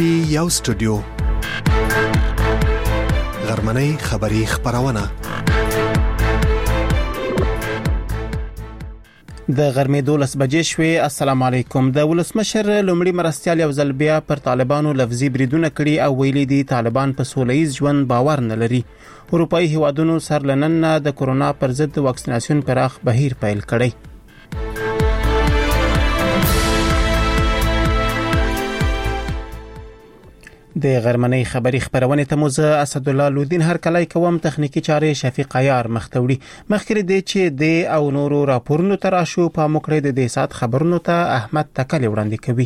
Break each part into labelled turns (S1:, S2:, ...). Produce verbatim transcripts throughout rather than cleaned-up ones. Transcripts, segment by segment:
S1: پی یو سټوډیو غرمنۍ خبری خبرونه
S2: د غرمې دولس بجې شوې. السلام علیکم. د ولسمشر لومړي مرستيال یو ځل بیا پر طالبانو لفظي بریدونه کړي او ویلي دي طالبان په سولهییز ژوند باور نه لري. اروپאי هیوادونو سرلنن د کورونا پر ضد واکسیناسیون پراخ بهیر پیل کړی. د غرمنۍ خبری خبرونه ته موزه اسد الله لودین هر کله کوم تخنیکی چارې شفیق عیار مختوړي مخکره دي چې د او نورو راپورونو تراشو په مکړه د دې سات خبرونو ته احمد تکل وړاندې کوي.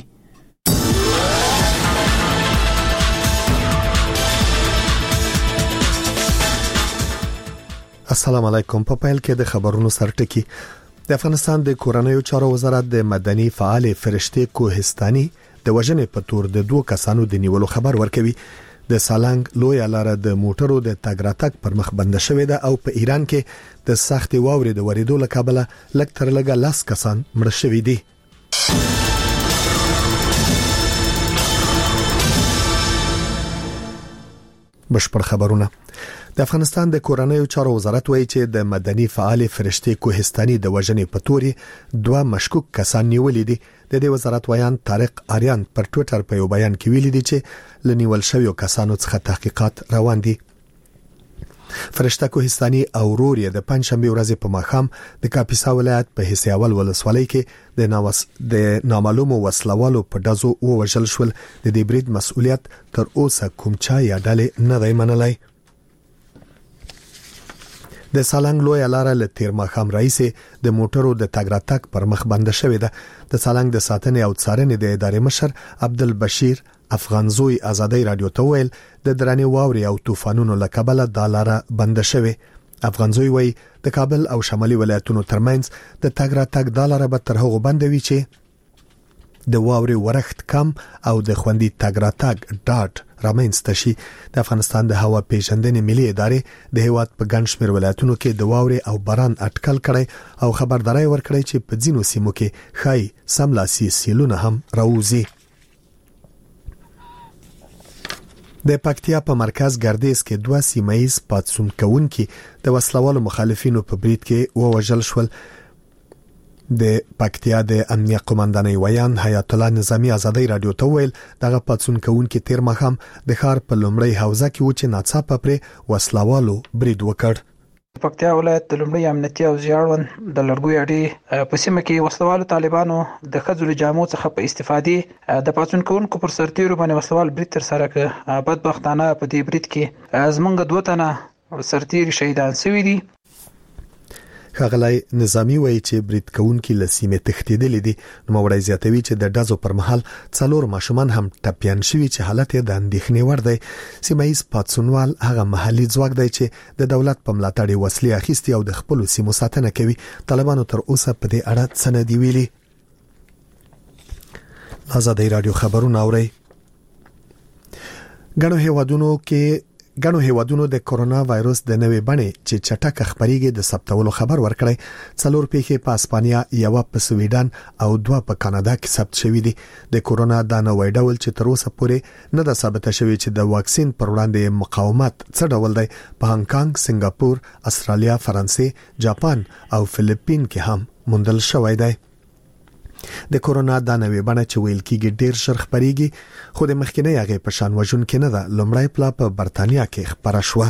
S1: السلام علیکم. په پیل کې د خبرونو سرټکی. د افغانستان د کورنیو چارو وزارت د مدني فعال فرشته کوهستاني د وژنې په تور د دوه کسانو د نیولو خبر ورکوي. د سالنګ لوی لاره د موټرو د تګ راتګ پر مخ بند شوې ده او په ایران کې د سختي واورې د وریدو له کبله لږ تر لږه لاس کسان مړ شوي دي. بشپړ خبرونه. د افغانستان د کورنیو چارو وزارت وایي چې د مدني فعال فرشته کوهستاني د وژنې په توري دوه مشکوک کسان نیولې دي. د دې وزارت ویان طارق آریان پر ټوئیټر په یو بیان کې ویلي دي چې لنیول شویو کسانو څخه تحقیقات روان دي. فرشته کوهستاني او روري د پنځشنبه ورځې په ماښام د کاپیسا ولایت په حسیاول ولسوالۍ کې د ناوس د نامعلومو وسلوالو په دازو ووژل شول. د دې برید مسؤلیت تر اوسه کوم چا یا ډلې نه دی منلای. د سالنګ لوی لاره له تیر ماښام رئیس د موټرو د تګ راتګ پر مخ بند شوې ده. د سالنګ د ساتنې او څارنې د ادارې مشر عبدالبشیر افغانزوی ازادي رادیو ته ویل د درنې واوري او طوفانونو له کبله د لاره بند شوې. افغانزوی وایي د کابل او شمالي ولایتونو ترمنځ د تګ راتګ د لاره به تر هغه بند وي چې د واوري ورښت کم او د خوندي تګ راتګ ډاټ رامنځته شي. د افغانستان د هوا پیژندنې ملي ادارې د هیواد په ګڼ شمېر ولایتونو کې د واوري او باران اټکل کړي او خبرداري ورکړي چې په ځینو سیمو کې خای سملاسي سیلونه هم راوځي. د پکتیا په مرکز ګردیز کې دوه سیمایز پاتسون کوونکي د وسلوالو مخالفینو په برید کې ووژل شول. د پکتیا د امنیه قومندانۍ ویان حیات الله نظامی ازادي رادیو ته ویل دغه پاتسون کوونکي تیر ماښام د ښار په لومړی حوزه کې و چې ناڅاپه پر وسلوالو برید وکړ.
S3: پکتیا ولایت د لومړی امنیتي او زیړون د لړګوي اړې په سیمه کې وسلوالو طالبانو د خځو جامو څخه په استفادې د پاتسون کوونکو پر سرتیرو باندې وسلوال برید تر سره کړ. بدبختانه په دې برید کې زمونږ دوه تنه سرتیر شهیدان شوي دي.
S1: خغلای نظامی وایي چې برید کوونکي له سیمې تښتېدلي دي. نو وړای زیاتوي چې د ډزو پر مهال څلور ماشومان هم ټپيان شوي چې حالت یې د اندېښنې وړ دی. سیمایي پاتسونوال هغه محلي ځواک دی چې د دولت په ملاتړ وسلې اخیستي او د خپل سیمو ساتنه کوي. طالبانو تر اوسه په دې اړه څه نه دی ویلي. ازادي رادیو خبرونه اوري. ګڼو هیوادونو کې ګڼو هیوادونو د کورونا وایروس د نوې بڼې چې چټک خبريږي د ثبتولو خبر ورکړی. څلور پیښې په اسپانیا، یو په سویډن او دوه په کاناډا کې ثبت شوې دي. د کورونا د نوې ډول چې تر اوسه پورې نه ده ثابته شوې چې د واکسین پر وړاندې مقاومت څه ډول دی. په هانګ کانګ، سنگاپور، استرالیا، فرانسې، جاپان او فلیپین کې هم موندل شوی دی. د کورونا د نوې بڼه چې ویل کېږي ډیر ژر خبريږي خو د مخکینی هغه په شان وژونکې نه ده. لومړی پلا په برتانیا کې خبره شوه.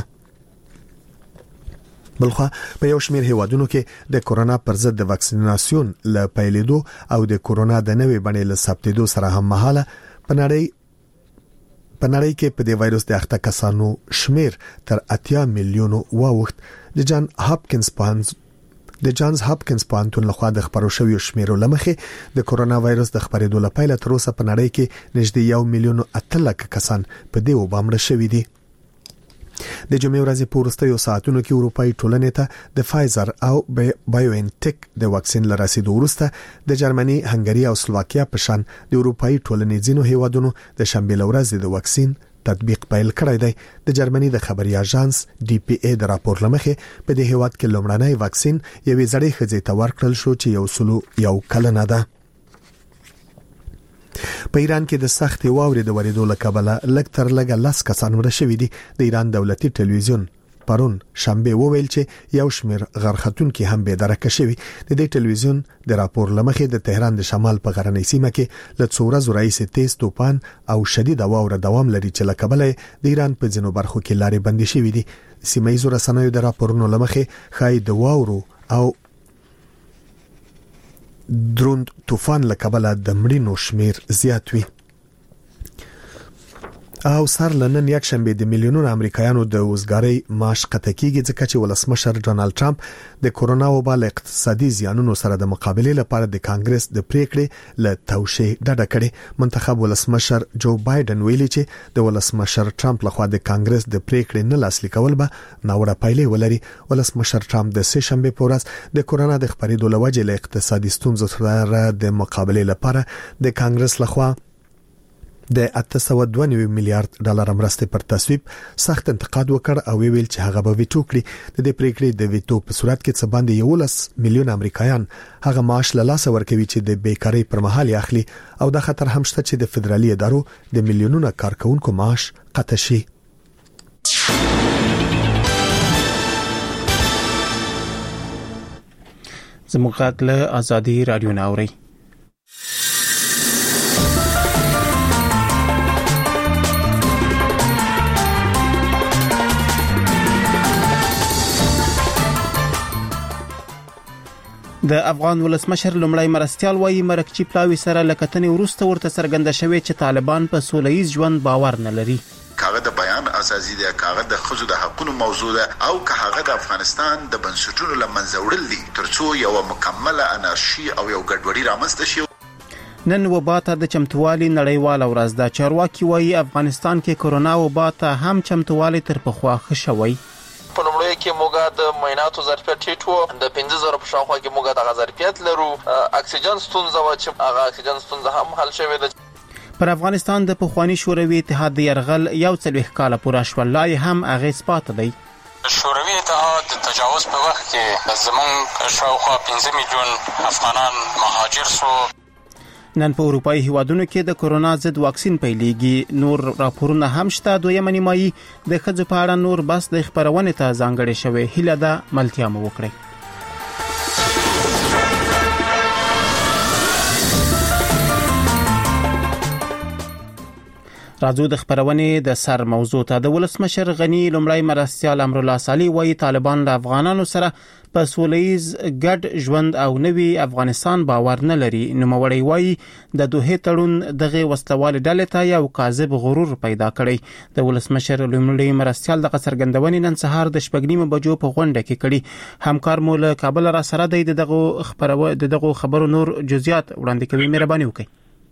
S1: بلخوا په یو شمېر هیوادونو کې د کورونا پر ضد د واکسیناسیون له پیلېدو او د کورونا د نوې بڼې له ثبتېدو سره هم مهاله په نړۍ په نړۍ کې په دې وایروس د اخته کسانو شمیر تر اتیا میلیونو واوښت. د جان هاپکینز پوهنځ د جانز هاپکینز پوهنتون لخوا د خبرو شویو شمیرو لمخې د کورونا وایروس د خبرېدو لپاره تر اوسه په نړۍ کې نږدې یو میلیون اته لک کسان په دې وبا مړه شوي دي. د جمعې ورځې په وروستیو ساعتونو کې اروپאי ټولنې ته د فایزر او بایوانټیک د واکسین لرسېدو وروسته د جرمني، هنګري او سلواکیا په شان د اروپאי ټولنې ځینو هیوادونو د شنبه ورځې د واکسین تطبیق پیل کړی دی. د جرمني د خبري اژانس ډي پی ای د راپور لمخې په دې هیواد کې لومړنی واکسین یوې زړې ښځې ته ورکړل شو چې یو سلو یو کلنه ده. په ایران کې د سختې واورې د ورېدو له کبله لږ تر لږه لس کسان مړه شوي دي. د ایران دولتي ټلویزیون پرون شنبه وویل چې یو شمېر غرختونکو هم به درکه شوی. د دې ټلویزیون د راپور لمخې د تهران د شمال په غرنۍ سیمه کې له څو ورځې راهیسې تیز طوفان او شدید واوره دوام لري چې له کبله د ایران په ځینو برخو کې لارې بندي شوې دي. سیمه ییزو رسنیو د راپورونو لمخې ښایي د واورو او دروند طوفان له کبله د مړینو شمیر زیات وي. او سر لنن یک شنبه د میلیونونو امریکایانو د وزګاری معاش قطع کیږي ځکه چې ولسمشر ډونالد ټرمپ د کورونا وبا له اقتصادي زیانونو سره د مقابله لپاره د کانګرس د پریکړې له توشې ډډه کړې. منتخب ولسمشر جو بایدن ویلي چې د ولسمشر ټرمپ لخوا د کانګرس د پریکړې نه لاسلیک کول به ناوړه پایلې ولري. ولسمشر ټرمپ د سه شنبه په ورځ د کورونا د خپرېدو لوجه له اقتصادي ستونزو سره د مقابله لپاره د کانګرس لخوا د اته سوه دوه نوي میلیارډ ډالر مرستې پر تصویب سخت انتقاد وکړ او ویل چې هغه به ویټو کړي. د دې پریکړې د ویټو په صورت کې څه باندې یولس میلیون امریکایان هغه معاش له لاسه ورکوي چې د بیکاری پر مهال اخلي او د خطر هم شته چې د فدرالي ادارو د میلیونونو کارکونکو معاش قطع شي.
S2: زموږ غږ له ازادي رادیو ناوري. د افغان ولسمشر لومړی مرستيال وایي مرکچی پلاوی سره لکتنې ورسته ورته څرګنده شوې چې طالبان په سولهییز ژوند باور نه لري.
S4: کاغه د بیان اساسي دی، کاغه د خزو د حقونو موضوع ده او کاغه د افغانستان د بنسټونو لمنځه وړل دي ترڅو یو مکمله انارشي او یو ګډوډي رامنځته شي.
S2: نن وبا ته د چمتووالي نړیواله ورځ ده. چارواکي وایي افغانستان کې کورونا وبا ته هم چمتووالي تر پخوا ښه شوی.
S5: په لومړی کې موږ د معایناتو ظرفیت ټیټ وو، د پنځه زره په شاوخوا کې موږ د ظرفیت لرو. اکسیجن ستونزه و چې هغه اکسیجن ستونزه هم حل شوې ده.
S2: پر افغانستان د پخوانی شوروي اتحاد د يرغل یو څلوېښت کاله پوره شول، لا هم اغیز پاتې دی.
S6: شوروي اتحاد د تجاوز په وخت کې زموږ شاوخوا پنځه میلیون افغانان مهاجر شو.
S2: نن په اروپאי هیوادونو کې د کورونا ضد واکسین پیلېږي. نور راپورونه هم شته. دویمه نیمایي د ښځو په اړه نور بس د خبرونه ته ځانګړې شوې. هیله ده ملتیا مو وکړي. راځو د خبرونه د سر موضوع ته. د ولسمشر غنی لومړی مرستيال امرالله صالح وایي طالبان له افغانانو سره په سولهییز ګډ ژوند او نوي افغانستان باور نه لري. نوموړی وایي د دوه تړون دغه وسلوال ډلې ته یو کاذب غرور پیدا کړی. د ولسمشر لومړی مرستيال د څرګندونې نن سهار د شپږنیمه بجو په غونډه کې کړي. همکار مو له کابل را سره دی. دغه خبرو دغه خبرو نور جزئیات وړاندې کوي. مهرباني وکړئ.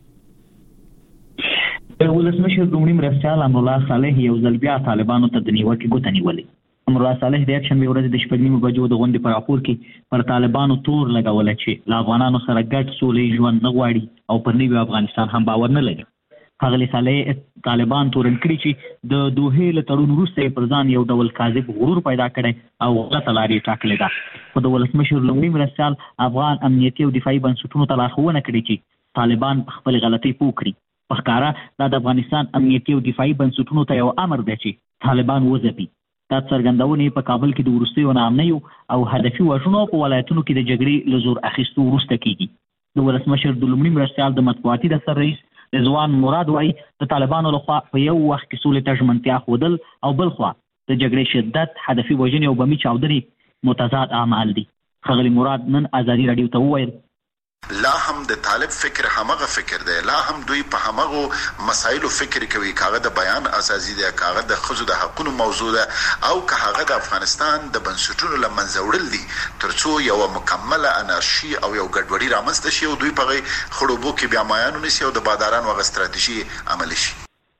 S7: ولسمشر لومړی مرستيال امرالله صالح یو ځل بیا طالبانو ته د نیوکې ګوته نیولې. امرالله صالح د یک شنبه ورځ د شپږنیمه بجو د غونډې په راپور کې پر طالبانو تور لګول چې له افغانانو سره ګډ سولې ژوند نه غواړي او پر نوي افغانستان هم باور نه لري. هغه صالح طالبان تورن کړی چې د دوه له تړون وروسته پر ځان یو ډول کاذب غرور پیدا کړي او غلطه لارې ټاکلې ده. خو د ولسمشر لومړی مرستيال افغان امنیتي او دفاعي بنسټونو ته لارښوونه کړې چې طالبان خپل غلطۍ پوه کړي. په ښکاره دا د افغانستان امنیتي او دفاعي بنسټونو ته یو امر دی چې طالبان وځپي. دا څرګندونه په کابل کې د وروستیو نامنیو او هدفي وژنو په ولایتونو کې د جګړې له زور اخیستو وروسته کیږي. د ولسمشر د لومړي مرستيال د مطبوعاتي دفتر رئیس رضوان مراد وایي د طالبانو لخوا په یو وخت کې سولې ته ژمنتیا ښودل او بل خوا د جګړې شدت، هدفي وژنې او بمي چاودنې متضاد اعمال دي. ښاغلي مراد نن ازادي رادیو ته وویل
S4: لا هم د طالب فکر همغه فکر دی، لا هم دوی په همغه مسایلو فکر کوي. کاغه د بیان اساسي دی، کاغه د خزو د حقونو موضوع ده او کاغه د افغانستان د بنسټونو لمنځه وړل دي ترڅو یو مکمله انارشي او یو ګډوډي رامنځته شي او دوی په خړوبو کې بیا مایانو نشي او د باداران وغه ستراتیژي عملي شي.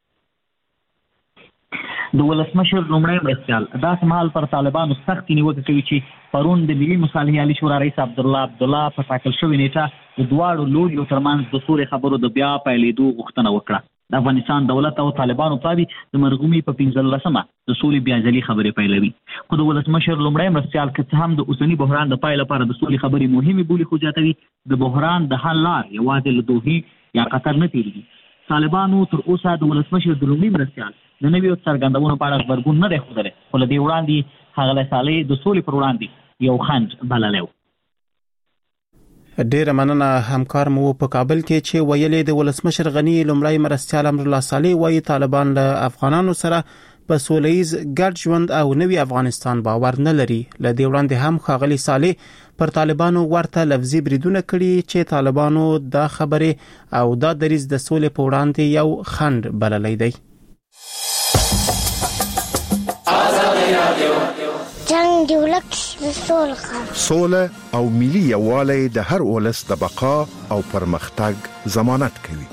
S7: د ولسمشر لومړی مرستيال داسې مهال پر طالبانو سخت نیوکه کوي چې پرون د ملي مصالحې عالی شورا رئیس عبدالله عبدالله په ټاکل شوې نیټه د دواړو لوریو ترمنځ د سولې خبرو د بیا پیلېدو غوښتنه وکړه. د افغانستان دولت او طالبانو تابع د مرغومي په پنځلسمه د سولې بیا ځلي خبرې پیلوي. خو د ولسمشر لومړی مرستيال که څه هم د اوسني بحران د پای لپاره د سولې خبرې مهمې بولي، خو زیاتوي د بحران د حل لار یوازې له دوحې یا قطر نه تیریږي. طالبانو تر اوسه د ولسمشر د لومړي مرستیال د نویو څرګندونو په اړه غبرګون نه دی ښودلی، خو له دې وړاندې ښاغلی صالح د سولې پر وړاندې یو خنډ بللی و.
S2: ډیره مننه همکار مو په کابل کې چې ویلې د ولسمشر غنی لومړی مرستیال امرالله صالح وايي طالبان له افغانانو سره په سولهییز ګډ ژوند او نوي افغانستان باور نه لري. له دې وړاندې هم ښاغلی صالح پر طالبانو ورته لفظي بریدونه کړي چې طالبانو دا خبرې او دا دریځ د سولې په وړاندې یو خنډ بللی دی.
S8: جنگ دی ولک سوله
S9: سوله او ملي یووالی د هر ولس د بقا او پرمختګ ضمانت کوي.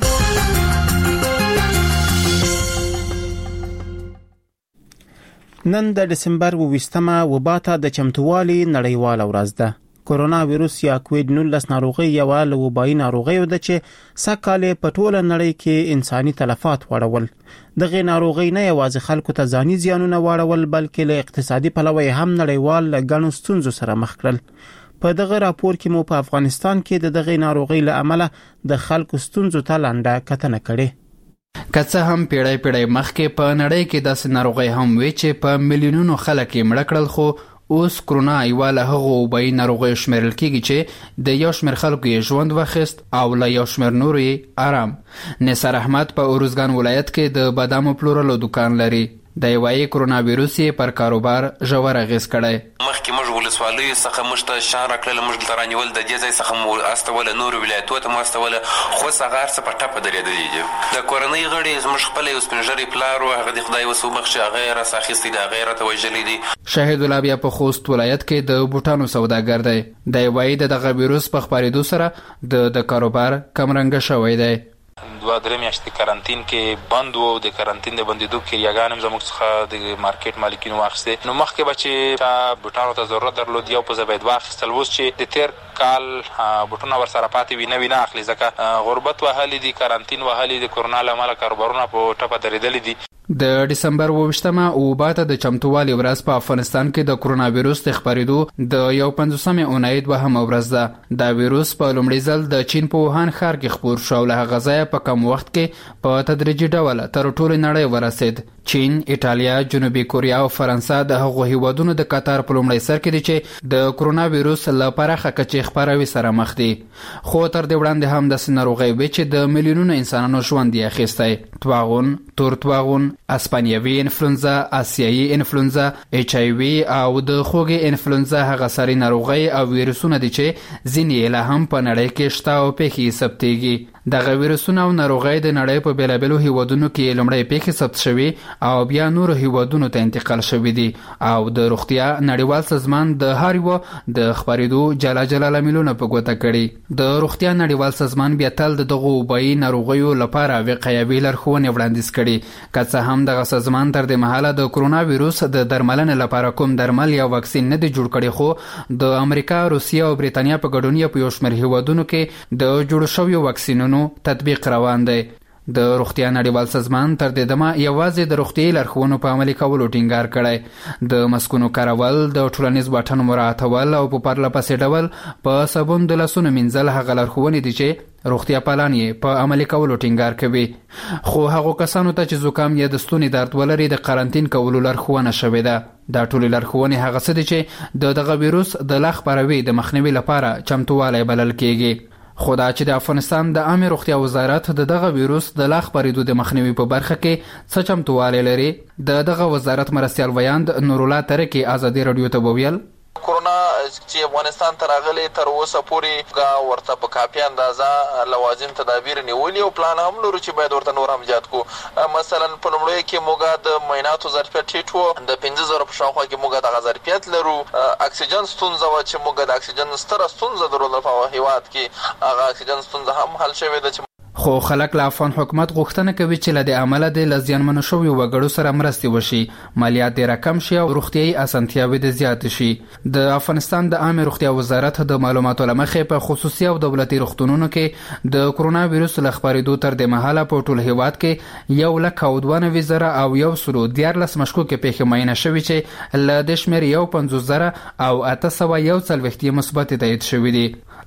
S2: نن د دسمبر ویشتمه وبا ته د چمتووالي نړیواله ورځ ده. کورونا وایروس یا کووید نولس ناروغي یو له وبایي ناروغیو ده چې سکهاله په ټوله نړۍ کې انساني تلفات واړول. دغه ناروغي نه یوازې خلکو ته ځاني زیانونه واړول بلکې له اقتصادي پلوه هم نړیوال له ګڼو ستونزو سره مخ کړل. په دغه راپور کې مو په افغانستان کې د دغه ناروغي له امله د خلکو ستونزو ته لنډه کتنه کړې.
S10: که څه هم پیړۍ پیړۍ مخکې په نړۍ کې داسې ناروغي هم وي چې په میلیونونو خلک یې مړه کړل، خو اوس کرونا یوه له هغو وبایي ناروغیو شمیرل کیږي چې د یو شمېر خلکو یې ژوند واخیست او له یو شمېر نورو یې آرام. نثار احمد په اروزګان ولایت کې د بادامو پلورلو دکان لري. د یوایي کرونا ویروس یې پر کاروبار ژور اغېز کړی.
S11: مخکې موږ ولسوالیو څخه موږ ته شان راکړله، موږ دلته رانیول، د دې ځای څخه مو استوله، نورو ولایتونو ته مو استوله، خو هغه هر څه په ټپه درېدلي دي. د کورنۍ غړي زموږ خپله یو سپین ږیری پلار و، هغه د خدای وس وبخښي، هغه یې راسه اخیستی دی، هغه یې راته وژلي دي.
S10: شهید الله بیا په خوست ولایت کې د بوټانو سوداګر دی. د یوایي د دغه ویروس په خپرېدو سره د د کاروبار کمرنګه شوی دی.
S12: دوه درې میاشتې کرنتین کې بند و، د کرنتین د بندېدو کریاګان هم زموږ څخه د مارکیټ مالکینو واخیستې. نو مخکې به چې بوټانو ته ضرورت درلود یو په ځای باید واخیستل. اوس چې د تېر کال بوټونه ورسره پاتې وي نوي نه اخلي، ځکه غربت وهلي دي، کرنتین وهلي د کرونا له امله کاروبارونه په ټپه درېدلي دي.
S10: د ډسمبر اوویشتمه وبا ته د چمتووالي ورځ په افغانستان کې د کرونا ویروس د خپرېدو د یو پنځوسمې اونۍ دوهمه ورځ ده. دا ویروس په لومړي ځل د چین په ووهان ښار کې خپور شو او له هغه ځایه په کم وخت کې په تدریجي ډول تر ټولې نړۍ ورسېد. چین، ایټالیا، جنوبي کوریا او فرانسه د هغو هیوادونو د قطار په لومړي سر کې دي چې د کرونا ویروس له پراخه کچې خپروي سره مخ دي. خو تر دې وړاندې هم داسې ناروغۍ وې چې د میلیونونو انسانانو ژوند یې اخیستی. طاعون، تور طاعون، اسپانیوي انفلونزا، آسیایي انفلونزا، ایچ آی وي او د خوږې انفلونزا هغه ساري ناروغۍ او ویروسونه دي چې ځینې یې لا هم په نړۍ کې شته او پیښې ثبتېږي. دغه ویروسونه او ناروغۍ د نړۍ په بېلابېلو هیوادونو کې لومړی پیښې ثبت شوي او بیا نورو هیوادونو ته انتقال شوي دي. او د روغتیا نړیوال سازمان د هر یوه د خپرېدو جلا جلا لاملونه په ګوته کړي. د روغتیا نړیوال سازمان بیا تل د دغو وبایي ناروغیو لپاره وقایوي لارښوونې وړاندیز کړي. که څه هم دغه سازمان تر دې مهاله د کرونا ویروس د درملنې لپاره کوم درمل یا واکسین نه دی جوړ کړی، خو د امریکا، روسیه او بریتانیا په ګډون یې په یو شمېر هیوادونو کې د جوړو شویو واکسینونو تطبیق روان دی. د روغتیا نړیوال سازمان تر دې دمه یوازې د روغتیایي لارښوونو په عملي کولو ټینګار کړی. د مسکونو کارول، د ټولنیز واټن مراعاتول او په پرله پسې ډول په صابون د لاسونو مینځل هغه لارښوونې دي چې روغتیا پالان یې په عملي کولو ټینګار کوي. خو هغو کسانو ته چې زکام یا د ستوني درد ولري د قرنطین کولو لارښوونه شوې ده. دا ټولې لارښوونې هغه څه دي چې د دغه ویروس د لا خپروي د مخنیوي لپاره چمتووالی بلل کیږي. خو دا چې د افغانستان د عامه روغتیا وزارت د دغه ویروس د لا خپرېدو د مخنیوي په برخه کې څه چمتووالی لري، د دغه وزارت مرستیال ویاند نورالله ترکی ازادي راډیو ته وویل:
S5: کرونا چې افغانستان ته راغلی تر اوسه پورې ورته په کافي اندازه لوازم تدابیر نیولي او پلان هم لرو چې باید ورته نور هم زیات کړو. مثلا په لومړیو کې موږ د معایناتو ظرفیت ټیټ و، د پنځه زره په شاوخوا کې موږ دغه ظرفیت لرو. اکسیجن ستونزه وه چې موږ د اکسیجن ستره ستونزه درلوده په هېواد کې، هغه اکسیجن ستونزه هم حل شوې ده.
S10: خو خلک له افغان حکومت غوښتنه کوي چې له دې امله د له زیانمنو شویو وګړو سره مرستې وشي، مالیات ډېره کم شي او روغتیایي اسانتیاوې د زیاتې شي. د افغانستان د عامه روغتیا وزارت د معلوماتو له مخې په خصوصي او دولتي روغتونونو کې د کرونا ویروس له خپرېدو تر دې مهاله په ټول هېواد کې یو لک او دوه نوي زره او یو سلو دیارلس مشکوکې پیښې معاینه شوي چې له دې شمېر یو پنځوس زره او اته سوه یو څلوېښت یې مثبتې تایید شوي دي.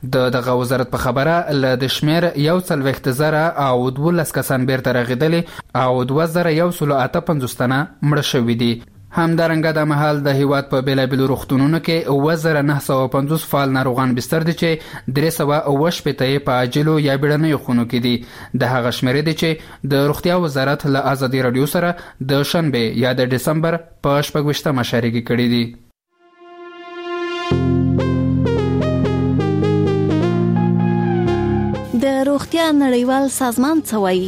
S10: د دغه وزارت په خبره ل د شمیر یو څلوېښت زره او دولس کسان بیرته راغلي او دوه زره یو سل اته پنځوس تنه مړه شوي دي. همدارنګه د مهال د هیواد په بیلابیلو روغتونونو کې اوه زره نه سوه پنځوس فعال ناروغان بستر دي چې درې سوه اوه شپېته یې په عاجلو یا بیړنیو خونو کې دي. د هغه شمېرې دي چې د روغتیا وزارت له ازادي راډیو سره د شنبې یا د ډسمبر په شپږ ویشتمه شریکې کړي دي.
S13: د روغتیا نړیوال سازمان څه وایي؟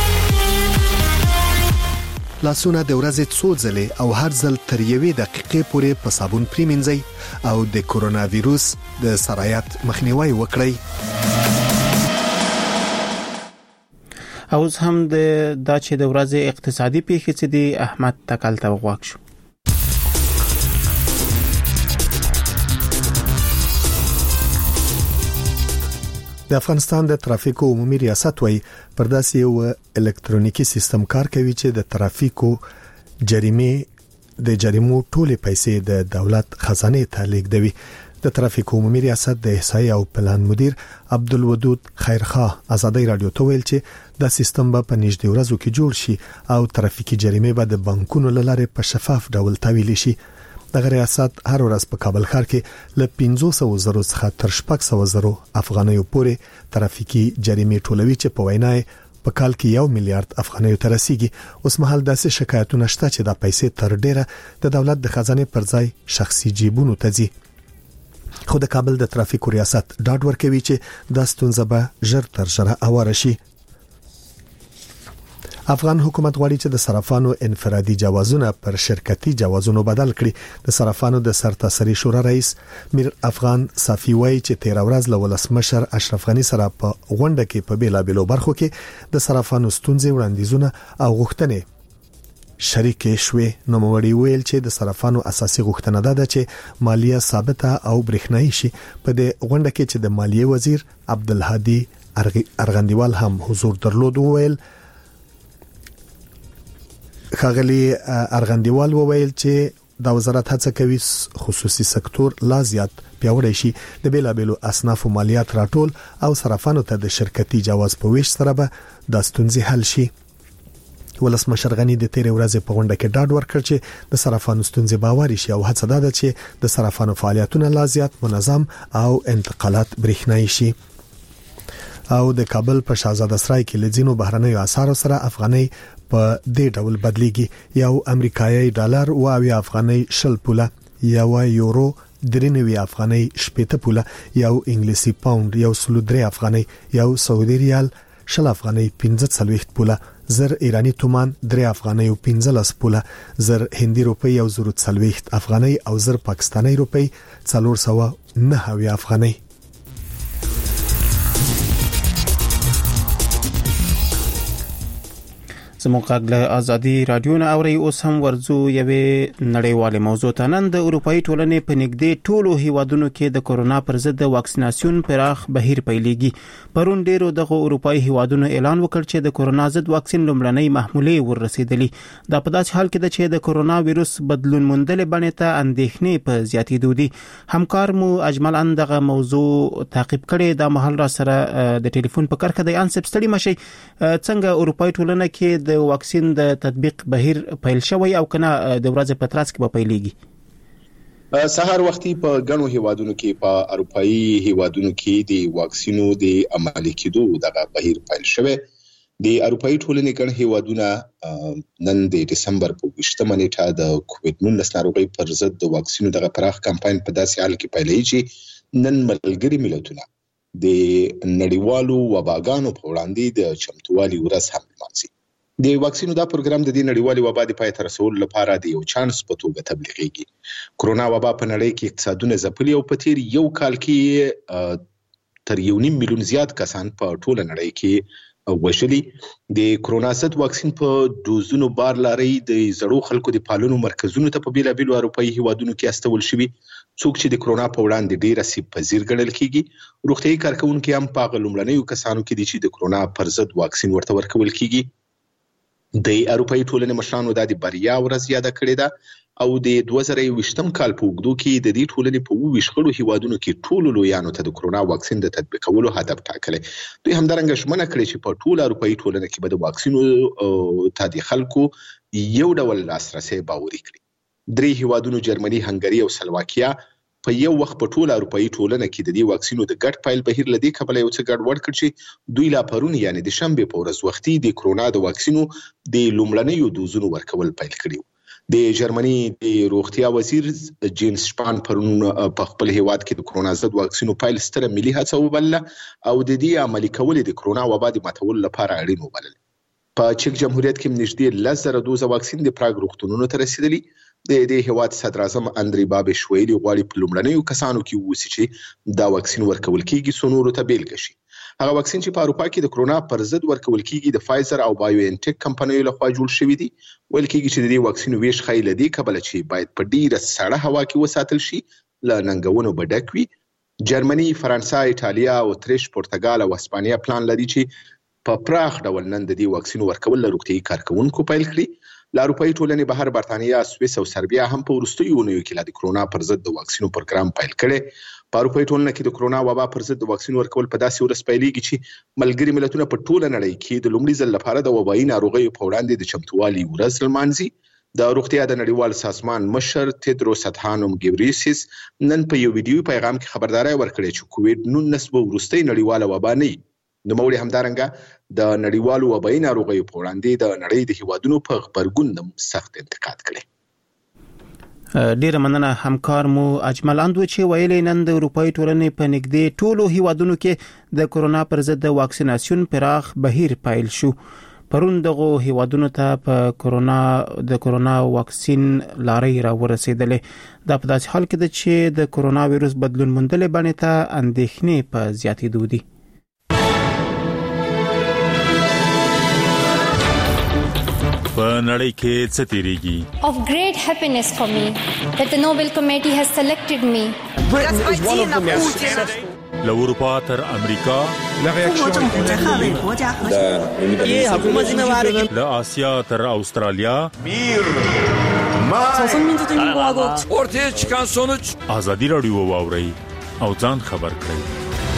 S1: لاسونه د ورځې څو ځلې او هر ځل تر یوې دقیقې پورې په صابون پریمنځئ او د کورونا وایروس د سرایت مخنیوي وکړئ.
S2: اوس هم د دا چې د ورځې اقتصادي پیښې څه دي احمد تکل ته وغواړ شو.
S1: د افغانستان د ترافیکو عمومي ریاست وایي پر داسې یو الکترونیکی سیستم کار کوي چې د ترافیکو جریمې د جریمو ټولې پیسې د دولت خزانه ته لیږدوي. د ترافیکو عمومي ریاست د احصایې او پلان مدیر عبدالودود خیرخواه ازادي رادیو ته ویل چې دا سیستم به په نږدې ورځو کې جوړ شي او ترافیکي جریمې به د بانکونو له لارې په شفاف ډول تحویل شي. دغه ریاست هر ورځ په کابل ښار کې له پنځوس سوه زرو څخه تر شپږ سوه زرو افغانیو پورې ترافیکي جریمې ټولوي چې په وینا په کال کې یو میلیارډ افغانیو ته رسیږي. اوس مهال داسې شکایتونه شته چې دا پیسې تر ډیره د دولت د خزانه پر ځای شخصي جیبونو ته ځي. خو د کابل د ترافیکو ریاست ډاډ ورکوي چې دا ستونزه به ژر تر ژره اواره شي. افغان حکومت غواړي چې د صرافانو انفرادي جوازونه پر شرکتي جوازونو بدل کړي. د صرافانو د سرتاسري شورا رئیس میر افغان صافي وایي چې تیر ورځ له ولسمشر اشرف غنی سره په غونډه کې په بیلابیلو برخو کې د صرافانو ستونزې وړاندیزونه او غوښتنې شریک شوي. نو موړي ویل چې د صرافانو اساسي غوښتنه ده چې مالیه ثابته او برېښنایي شي. په دې غونډه کې چې د مالیه وزیر عبدالهادي ارغندیوال هم حضور درلود ویل خاغلی ارغندیوال وویل چې د وزارت هڅه کوي خصوصي سکتور لا زیات پیاوړی شي. د بیلابیلو اصناف مالیات راټول او صرافانو ته د شرکتي جواز په ویش سره به د ستونزې حل شي. ولسمشر غنی د تیر ورځې په غونډه کې ډاډ ورکړ چې د صرافانو ستونزې باوري شي او هڅه ده چې د صرافانو فعالیتونه لا زیات منظم او انتقالات برېښنایي شي. او د کابل په شاهزاده سرای کې لزینو بهرنیو اسعارو سره افغاني په دې ډول بدلیږي. یو امریکایي ډالر او اویا افغاني شل پوله، یو یورو درې افغاني شپږ پوله، یو انګلیسي پاوند یو سل درې افغاني، یو سعودي ریال شل افغاني پنځه څلوېښت پوله، زر ایرانی تومان درې افغاني او پنځلس پوله، زر هندي روپی یو زر څلوېښت افغاني او زر پاکستاني روپی څلور سوه نهه افغاني.
S2: زموږ غږ له ازادي رادیو نه اوري. اوس هم ورځو یوې نړیواله موضوع ته. نن د اروپאי ټولنې په نږدې ټولو هیوادونو کې د کورونا پر ضد د واکسیناسیون پراخ بهیر پیلېږي. پرون ډیرو دغه اروپאי هیوادونو اعلان وکړ چې د کورونا ضد واکسین لومړنۍ محمولې ورسېدلې. دا په داسې حال کې ده چې د کورونا وایروس بدلون موندلې بڼې ته اندېښنې په زیاتېدو دي. همکار مو اجمل ان دغه موضوع تعقیب کړي. دا مهال را سره د ټلیفون په کرخه د انسب ستړي مشي. څنګه اروپאי ټولنه کې د واکسین د تطبیق بهیر پیل شوی او کنه د ورځې په ترڅ کې به پیلېږي؟
S14: سهار وختي په غنو هیوادونو کې په اروپאי هیوادونو کې د واکسینو د عملي کېدو دغه بهیر پیل شوی. د اروپאי ټولنې غن هیوادونه نن د دسمبر په ویشتمه نیټه د کووډ نولس ناروغي پر ضد د واکسینو دغه پراخ کمپاین په داسې حال کې پیلېږي چې نن ملګري ملتونه د نړیوالو وباګانو په وړاندې د چمتووالي ورځ هم لمانځي. د واکسینو دا پروګرام د دې نړیوالي وبا د پای ته رسولو لپاره د یو چانس په توګه تبلیغېږي. کرونا وبا په نړۍ کې اقتصادونه ځپلي او په تیر یو کال کې تر یو نیم میلیون زیات کسان په ټوله نړۍ کې وژلي. د کرونا ضد واکسین په دوزونو بار لاري د زړو خلکو د پالونو مرکزونو ته په بیلابیلو اروپאי هیوادونو کې استول شوي. څوک چې د کرونا په وړاندې ډیر سیب پذیر ګڼل کیږي. روغتيایي کارکونکو هم په لومړنیو کسانو کې دي چې د کرونا پر ضد واکسین ورته ورکول کیږي. د اروپאי ټولنې مشرانو د بریا ورځ یاد کړې ده او د دوه زره یوویشتم کال په اوږدو کې د دې ټولنې په اووه ویشت غړو هیوادونو کې ټولو لویانو ته د کرونا واکسین د تطبیقولو هدف ټاکلی. دوی همدارنګه ژمنه کړې چې په ټوله اروپאי ټولنه کې به د واکسینو ته د خلکو یو ډول لاسرسي باوري کړي. درې هیوادونو جرمني، هنګري او سلواکیا په یو وخت په ټوله اروپאי ټولنه کې د دې واکسینو د ګډ پیل بهیر لدی کبل یو څه ګډ وډ کړ چې دوی لا پرون یعنی د شنبه په ورځ وختي د کرونا د واکسینو د لومړنیو دوزونو ورکول پیل کړي. د جرمني د روغتیا وزیر جینز شپان پرون په خپل هیواد کې د کرونا ضد واکسینو پیل ستره ملي هڅه وبلله او د دې عملي کول د کرونا وبا د ماتولو لپاره اړین وبلل. په چک جمهوریت کې نږدې لس زره دوزه واکسین د پراګ روغتونونو ته رسیدلی. د دې هیواد صدر اعظم اندری بابش ویلي غواړي په لومړنیو کسانو کې ووسی چې دا واکسین ورکول کیږي څو نورو ته بیلګه شي. هغه واکسین چې په اروپا کې د کرونا پر ضد ورکول کیږي د فایزر او بایو انټیک کمپنیو لخوا جوړ شوی دی. ویل کیږي چې د دې واکسین ویش خیل دی کبل چې باید په ډیره سړه هوا کې وساتل شي ل ننګونو بدک وي. جرمني، فرانسه، ایتالیا، اتریش، پرتګال او اسپانیا پلان لري چې په پراخ ډول نن د دې واکسین ورکول له روغتیايي کارکونکو پیل کړي. له اروپאי ټولنې بهر برتانیا، سویس او سربیا هم په وروستیو اونیو کې د کرونا پر ضد د واکسینو پروګرام پیل کړي. په اروپאי ټولنه کې د کرونا وبا پر ضد د واکسین ورکول په داسې ورځ پیلېږي چې ملګري ملتونه په ټوله نړۍ کې د لومړي ځل لپاره د وبایي ناروغیو په وړاندې د چمتووالي ورځ لمانځي. د روغتیا د نړیوال سازمان مشر تدروس ادحانوم ګبریسیس نن په یو ویډیو پیغام کې خبرداري ورکړې چې کووډ نولس به وروستۍ نړیواله وبا نه وي. د موړي همدارنګه د نړیوالو وبایي ناروغیو په وړاندې د نړۍ د هیوادونو په خبرګون سخت انتقاد کړي.
S2: ډیره مننه همکار مو اجمل اندو چې ویلې نن د اروپאי ټولنې په نږدې ټولو هیوادونو کې د کرونا پر ضد د واکسیناسیون پراخ بهیر پیل شو. پرون دغه هیوادونو ته په کرونا د کرونا واکسین لارې را ورسېدلې. دا په داسې حال کې ده چې د کرونا وایرس بدلون موندلې باندې ته اندېښنې په زیاتېدو دي.
S15: په نړۍ کې څه تیریږي؟
S16: Of great happiness for me that the Nobel Committee has selected me.
S15: له اروپا تر امریکا، له آسیا تر استرالیا،
S17: ortaya çıkan sonuç
S15: ازادي رادیو واوري او ځان خبر کړئ.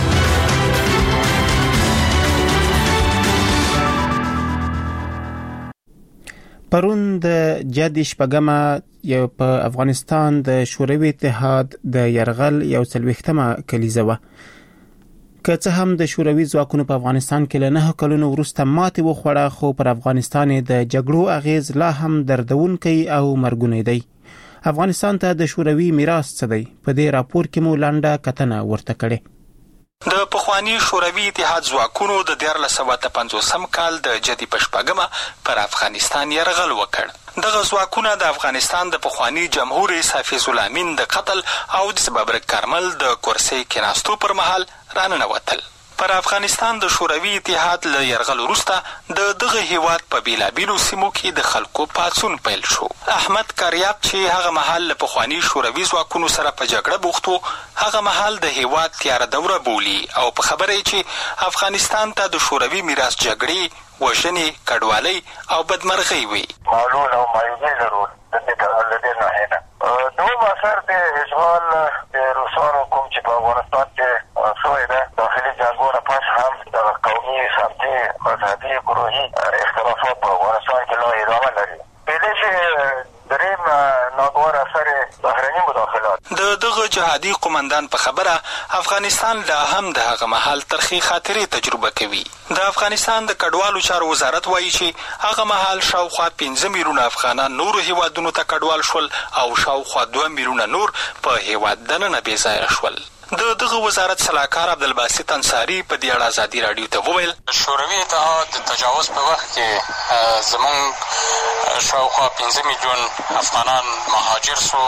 S2: پرون د جدي شپږمه یو په افغانستان د شوروي اتحاد د يرغل یو څلوېښتمه کلیزه و. که څه هم د شوروي ځواکونو په افغانستان کې له نه کلونو وروسته ماتې وخوړه، خو پر افغانستان د جګړو اغیز لا هم دردونکی او مرګونی دی. افغانستان ته د شوروي میراث څه دی؟ په دې راپور کې مو لنډه کتنه ورته کړې.
S18: د پخوانی شوروي اتحاد ځواکونو د دیارلس سوه اته پنځوسم کال د جدي په شپږمه پر افغانستان یرغل وکړ. دغه ځواکونه د افغانستان د پخوانی جمهور رئیس حفیظ الله امین د قتل او د ببرک کارمل د کرسۍ کېناستو پر مهال راننوتل. پر افغانستان د شوروي اتحاد له یرغل وروسته د دغه هیواد په بیلابیلو سیمو کې د خلکو پاڅون پیل شو. احمد کاریاب چې هغه مهال له پخوانی شوروي ځواکونو سره په جګړه بوخت و، هغه مهال د هیواد تیاره دوره بولي او په خبره چې افغانستان ته د شوروي میراث جګړې، وژنې، کډوالۍ او بدمرغۍ وي.
S19: معلول او مایوبي ضرور لدينا هنا دوم اثر د اشغال د روسانو کوم چې په افغانستان کې شوی ده داخلي جنګونه پس هم د قومي سمتي مذهبي گروهي اختلافات په افغانستان کې لا ادامه لري. کېدای شي دریم ناګوار اثر بهرني مداخلات.
S18: د دغه جهادي قومندان په خبره افغانستان لا هم د هغه مهال ترخی خاطرې تجربه کوي. د افغانستان د کډوالو چارو وزارت وایي چې هغه مهال شاوخوا پنځه میلیونه افغانان نورو هیوادونو ته کډوال شول او شاوخوا دوه میلیونه نور په هیواد دننه بې ځایه شول. د دغه وزارت سلاکار عبدالباسط انصاري په دې اړه ازادي راډیو ته وویل:
S6: شوروي اتحاد د تجاوز په وخت کې زمونږ شاوخوا پنځه میلیون افغانان مهاجر سو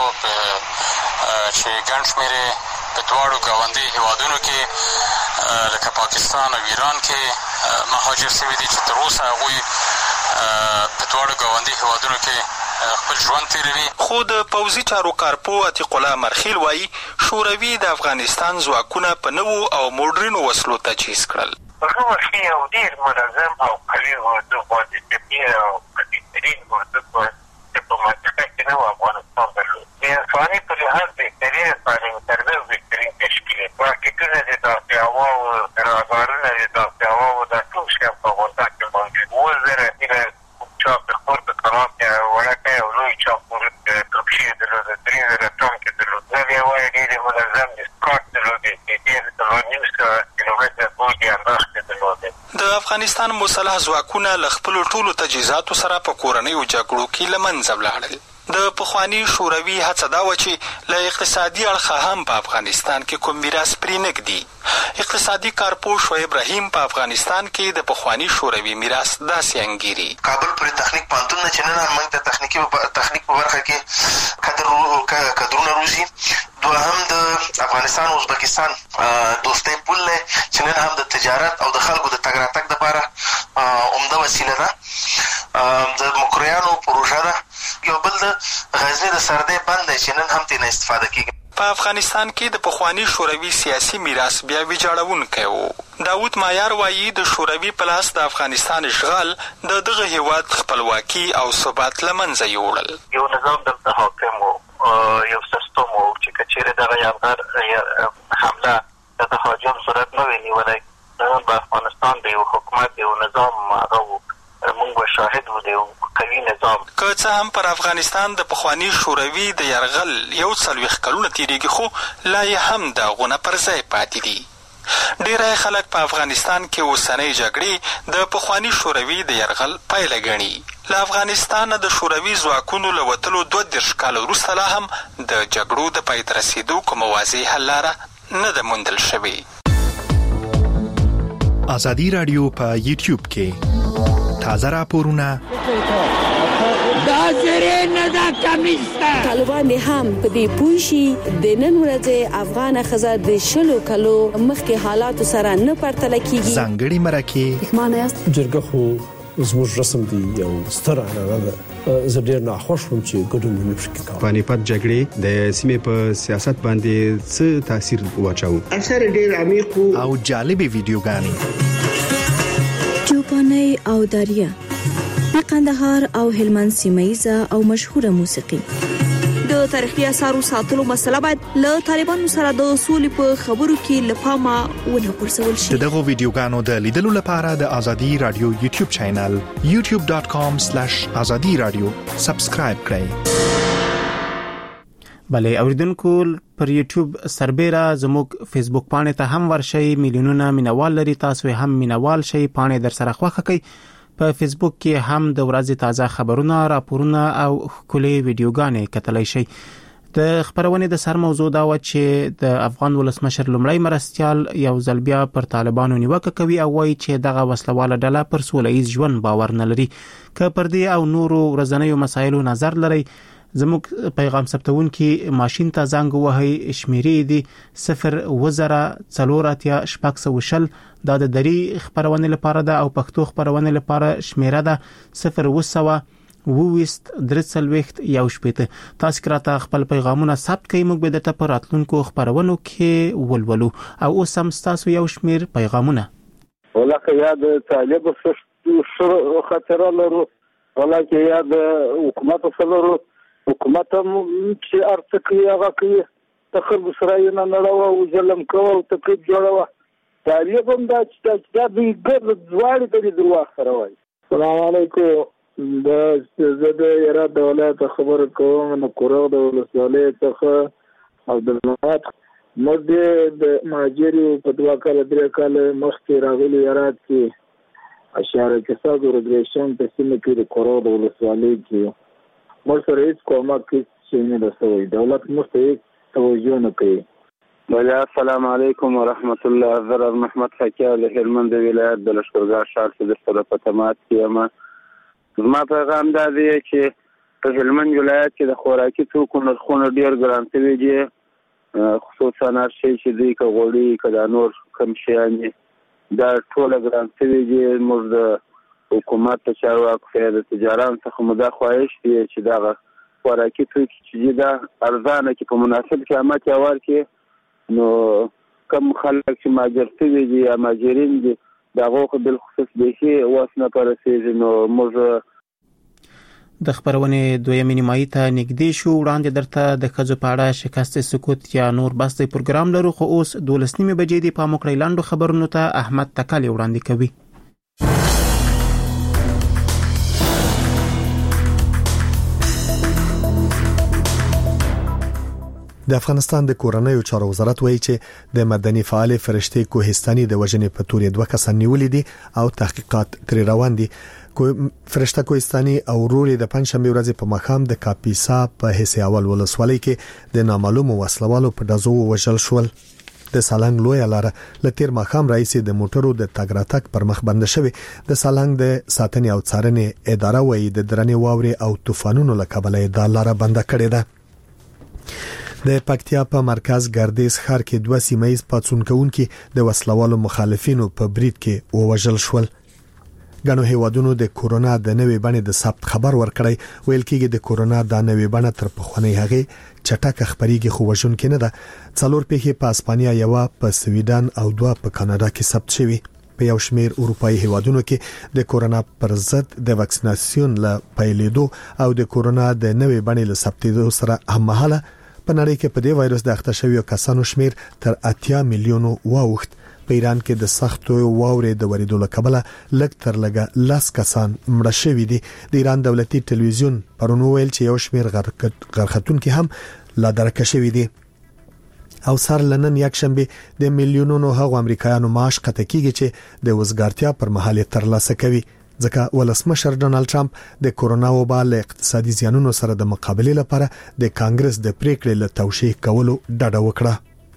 S6: چې ګڼ شمېر په دواړو ګاونډي هیوادونو کې لکه پاکستان او ایران کې مهاجر شوي دي چې تر اوسه هغوی په دواړو ګاونډي هیوادونو کې خپل ژوند تیروي.
S18: خو د پوځي چارو کارپو عتیق الله مرخیل وایي شوروي د افغانستان ځواکونه په نوو او موډرنو وسلو تجهیز کړل.
S19: هغه وخت یو ډېر منظم او قوي اردو باندې طبیعي او قوي اردو چې په منطقه کې نه و افغانستان درلود. د انساني په لحاظ بهترین تعلیم تربیه او بهترین تشکیل مارکېټونه دي، داسې هواو راډارونه دي، داسې هواو دا ټول شیان په افغانستان کې موجود. اووه زره هیله چاپ خور په قرار کې وړکی او لوی چاپ توپچې یې درلوده، درې زره ټانکې درلود. زه بیا وایم ډېرې منظم دي. سکاټ درلودې چې ډېر څلور نیم سوه کیلومتره بوجې انداز کې درلودې.
S18: د افغانستان مسلح ځواکونه له خپلو ټولو تجهیزاتو سره په کورنیو جګړو کې له منځه ولاړل. د پخواني شوروي هڅه دا وه چې له اقتصادي اړخه هم په افغانستان کې کوم میراث پرې نه ږدي. اقتصادي کارپوه شعیب رحیم په افغانستان کې د پخواني شوروي میراث داسې انګیري.
S20: کابل پورې تخنیک پوهنتون نه چې نن موږ د تخنیکي تخنیک په برخه کې کدرونه روزي، دوهم د افغانستان او ازبکستان دوستۍ پل دی چې نن هم د تجارت او د خلکو د تګ راتګ دپاره عمده وسیله ده. د مکریانو پروژه ده. یو بل د غزني د سردۍ بند دی چې نن هم ترې نه استفاده کېږي.
S18: په افغانستان کې د پخواني شوروي سیاسي میراث بیا ویجاړونکی و. داود مایار وایي د شوروي په لاس د افغانستان اشغال د دغه هېواد خپلواکي او ثبات له منځه یوړل.
S19: یو نظام دلته حاکم و، یو سیستم و چې که چېرې دغه یرغل حمله د تهاجم صورت نه وی نیولی، نن په افغانستان د یو حکومت یو نظام هغه و، موږ به شاهد و د یو قوي نظام.
S18: که څه هم پر افغانستان د پخواني شوروي د یرغل یو څلوېښت کلونه تېرېږي، خو لا یې هم داغونه پر ځای پاتې دي. ډېری خلک په افغانستان کې اوسنۍ جګړې د پخواني شوروي د یرغل پایله ګڼي. له افغانستانه د شوروي ځواکونو له وتلو دوه دېرش کاله وروسته لا هم د جګړو د پای ته رسېدو کومه واضح حل لاره نه ده موندل شوې.
S21: ازادي راډیو په یوټیوب کې تازه راپورونه
S22: دا زری نه دا کمیسته
S13: طالبان هم په دې پوه شي د نن ورځې افغان ښځه د شلو کلو مخکې حالاتو سره نه پرتله کیږي.
S21: ځانګړي مرکې
S23: جرګه خو زموږ رسم دی، یو ستره عنعنه ده. زه ډېر ناخوښ وم چې ګډون مې پکې کاوه.
S24: پانیپت جګړې د سیمې په سیاست باندې څه تاثیر واچاوه؟
S21: اثر ډېر عمیق او جالبې ویډیوګانې.
S13: چوپانۍ او داریه د قندهار او هلمند سیمه‌ییزه او مشهوره موسیقي. د تاریخي اثارو ساتلو مسله باید له طالبانو سره د اصول په خبرو کې لپاره ونه پرسول شي.
S21: دغه ویډیوګانو د لیدلو لپاره د ازادي رادیو یوټیوب چینل یوټیوب ډاټ کام سلیش ازادي رادیو سبسکرایب کړئ.
S2: بله اوریدونکو پر یوټیوب سربېره زموږ فیسبوک پاڼې ته هم ورشئ. میلیونونه مینوال لري، تاسو هم مینوال شئ، پاڼې در سره خوښه کړئ. په فیسبوک کې هم د ورځې تازه خبرونه، راپورونه او ښکلې ویډیوګانې کتلی شئ. د خبرونې د سر موضوع دا و چې د افغان ولسمشر لومړی مرستیال یو ځل بیا پر طالبانو نیوکه کوي او وایي چې دغه وسلواله ډله پر سوله ییز ژوند باور نه لري. که پر دې او نورو ورځنیو مسایلو نظر لرئ، زموږ پیغام ثبتونکي ماشین ته زنګ ووهئ. شمیرې دي صفر اووه زره څلور اتیا شپږ سوه شل. دا د دري خبرونې لپاره ده او پښتو خبرونې لپاره شمیره ده صفر اووه سوه اووه ویشت درې څلوېښت یو شپېته. تاسو راته خپل پیغامونه ثبت کړئ، موږ به درته په راتلونکو خبرونو کې ولولو. او اوس هم ستاسو یو شمیر پیغامونه.
S25: ولکه یا د طالب خطر لرو، ولکه یا د حکومت سره حکومت هم چې ارڅ کوي هغه کوي، د خلکو سره یې نه نړوه او ظلم کوه او تقریب جوړوه. طالب هم دا چې دا دوی ګرد دواړې ته درواغ سره وایي. السلام علیکم. دا زه د هرات د ولایت خبره کوم، د کوروغ د ولسوالۍ څخه عبدالمنات. موږ د مهاجرو په دوه کاله درې کاله مخکې راغلي هرات کې اشاره کساد ریګریشن په سیمه کې د کوروغ د ولسوالۍ کې موږ سره هیڅ کومک هیڅ نه رسوي، دولت موږ ته هیڅ توجه نه کوي.
S26: بله السلام علیکم ورحمت الله. ضرر محمد حکیه له هلمند ولایت د لښکرګاه ښار څخه درته په تماس کې یم. زما پیغام دا دی چې په هلمند ولایت کې د خوراکي توکو نرخونه ډېر ګران شوي دي، خصوصا هر شی چې دوی که غوړي که دا نور کوم شیان دي دا ټوله ګران شوي دي. موږ د حکومت ته چارواکو ته د تجاران څخه مو دا خواهش دی چې دغه خوراکي توکي چې دي دا ارزانه کړي، په مناسب قیمت یې ورکړي. نو کوم خلک چې مهاجر شوي دي یا مهاجرین دي دغه خو بل خصوص به شي واسنه پرسیږي نو موږ
S2: د خبرونه دویمه نیمایي ته نږدې شو. وړاندې درته د خزو پاړه شکست سکوت یا نور بسته پروګرام لرو، خو اوس دولس نیمه بجې دی. په موکړی لاندو خبرونو ته احمد تکالی وړاندې کوي.
S1: د افغانستان د کورنیو چارو وزارت وایي چې د مدني فعال فرشته کوهستاني د وژنې په تورې دوه کسان نیولې دي او تحقیقات تر روان دي. فرشته کوهستاني او ورور د پنځشنبه ورځې په مخام د کاپیسا په حصہ اول ولسوالۍ کې د نامعلوم وسلوالو په دزو وژل شول. د سالنګ لوی لاره لتیر مخام رئیس د موټرو د تګراتک پر مخ بند شوی. د سالنګ د ساتنې او څارنې اداره وایي د درنې واوري او طوفانونو لکبله د لاره بند کړې ده. د پکتیا په مرکز ګردیز ښار کې دوه سیمایي پاتون کوونکي د وسلوالو مخالفینو په بریټ کې ووژل شول. غنو هیوادونو د کورونا د نوې بڼې د ثبت خبر ورکړی. ویل کېږي د کورونا د نوې بڼه تر پخوانی هغه چټک خبريږي خو وژن کې نه ده. څلور پیښې په اسپانیا، یو په سویډن او دوه په کاناډا کې ثبت شوي. په یو شمېر اروپאי هیوادونو کې د کورونا پر ضد د واکسیناسیون ل پیلېدو او د کورونا د نوې بڼې ل ثبتېدو سره هممهاله په نړۍ کې په دې وایروس د اخته شویو کسانو شمیر تر اتیا میلیونو واوښت. په ایران کې د سختو واورې د وریدو لکبله لږ تر لږه لاس کسان مړه شوي دي. د ایران دولتي ټلویزیون پرون ویل چې یو شمیر غرختونکو هم لا درکه شوي دي. او سر لنن یک شنبه د میلیونونو هغو امریکایانو معاش قطع کیږي چې د وزګارتیا پر مهال ترلاسه کوي. ځکه ولسمشر ډونالد ټرمپ د کورونا وبا له اقتصادي زیانونو سره د مقابله لپاره د کانګرس د پریکړې له توشیح کولو ډډه وکړه.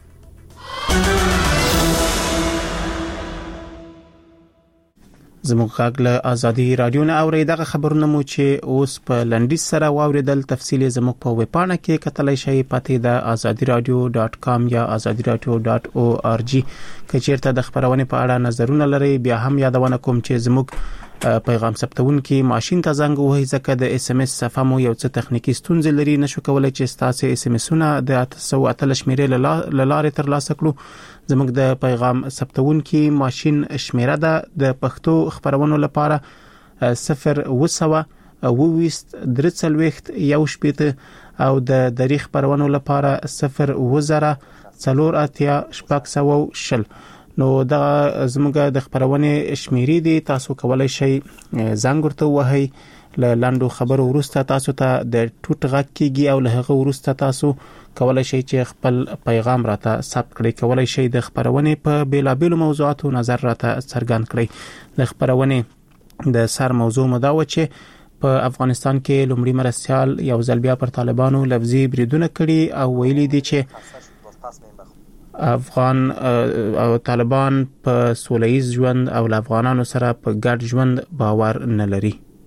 S2: زموږ غږ له ازادي رادیو نه اوري. دغه خبرونه مو چې اوس په لنډیز سره واوریدل، تفصیلی زموږ په ویب پاڼه کې کتلای شئ. پته د ازادي رادیو ډاٹ کام یا ازادي رادیو ډاٹ او ار جی. کچیرته د خبرونه په اړه نظرونه لري، بیا هم یادونه کوم چې زموږ پیغام ثبتون کې ماشين ته زنګ وهي ځکه د اس ام اس صفه مو یو څه تخنیکی ستونزې لري. نشو کولای چې تاسو اس ام اسونه د اته سوه اتلس شمیرې لاره تر لاسه کړو. زموږ د پیغام ثبتون کې ماشين شمیره ده د پښتو خبرونو لپاره صفر وسوه وويست درڅلويخت یو شپېته او د دری خبرونو لپاره صفر وزره څلور اتیا شپږ سوه شل. نو دا زموږ د خبرونه شمیرې دي، تاسو کولای شئ زنګ ورته وهئ. ل لاندو خبرو ورسته تاسو ته د ټوټ غږ کیږي او له هغه ورسته تاسو کولای شئ چې خپل پیغام راته ثبت کړئ. کولای شئ د خبرونه په بیلابېلو موضوعاتو نظر راته څرګند کړئ. د خبرونه د سر موضوع مدا و چې په افغانستان کې لومړی مرستيال یو ځل بیا پر طالبانو لفظي بریدونه کړي او ویلي دي چې افغان او طالبان په سولهییز ژوند او افغانانو سره په ګډ ژوند باور نه لري.